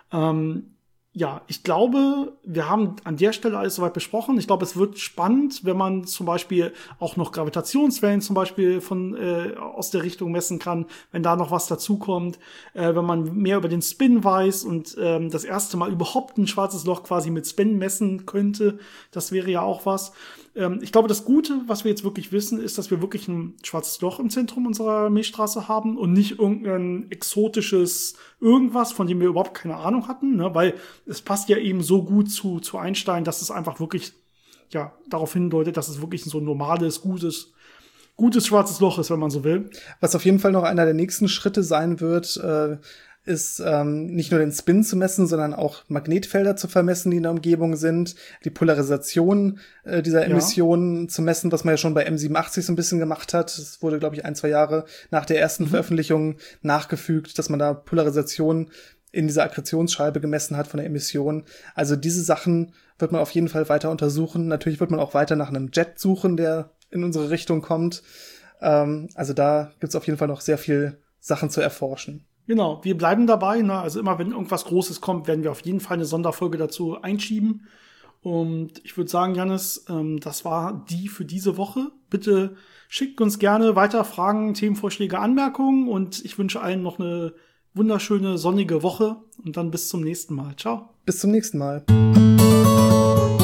Ja, ich glaube, wir haben an der Stelle alles soweit besprochen. Ich glaube, es wird spannend, wenn man zum Beispiel auch noch Gravitationswellen zum Beispiel aus der Richtung messen kann, wenn da noch was dazukommt, wenn man mehr über den Spin weiß und das erste Mal überhaupt ein schwarzes Loch quasi mit Spin messen könnte. Das wäre ja auch was. Ich glaube, das Gute, was wir jetzt wirklich wissen, ist, dass wir wirklich ein schwarzes Loch im Zentrum unserer Milchstraße haben und nicht irgendein exotisches irgendwas, von dem wir überhaupt keine Ahnung hatten, ne? Weil es passt ja eben so gut zu Einstein, dass es einfach wirklich ja darauf hindeutet, dass es wirklich so ein normales, gutes schwarzes Loch ist, wenn man so will. Was auf jeden Fall noch einer der nächsten Schritte sein wird, ist nicht nur den Spin zu messen, sondern auch Magnetfelder zu vermessen, die in der Umgebung sind, die Polarisation dieser Emissionen zu messen, was man ja schon bei M87 so ein bisschen gemacht hat. Das wurde, glaube ich, 1-2 Jahre nach der ersten Veröffentlichung nachgefügt, dass man da Polarisation in dieser Akkretionsscheibe gemessen hat von der Emission. Also diese Sachen wird man auf jeden Fall weiter untersuchen. Natürlich wird man auch weiter nach einem Jet suchen, der in unsere Richtung kommt. Also da gibt's auf jeden Fall noch sehr viel Sachen zu erforschen. Genau, wir bleiben dabei, ne? Also immer, wenn irgendwas Großes kommt, werden wir auf jeden Fall eine Sonderfolge dazu einschieben. Und ich würde sagen, Jannis, das war die für diese Woche. Bitte schickt uns gerne weiter Fragen, Themenvorschläge, Anmerkungen und ich wünsche allen noch eine wunderschöne, sonnige Woche und dann bis zum nächsten Mal. Ciao. Bis zum nächsten Mal.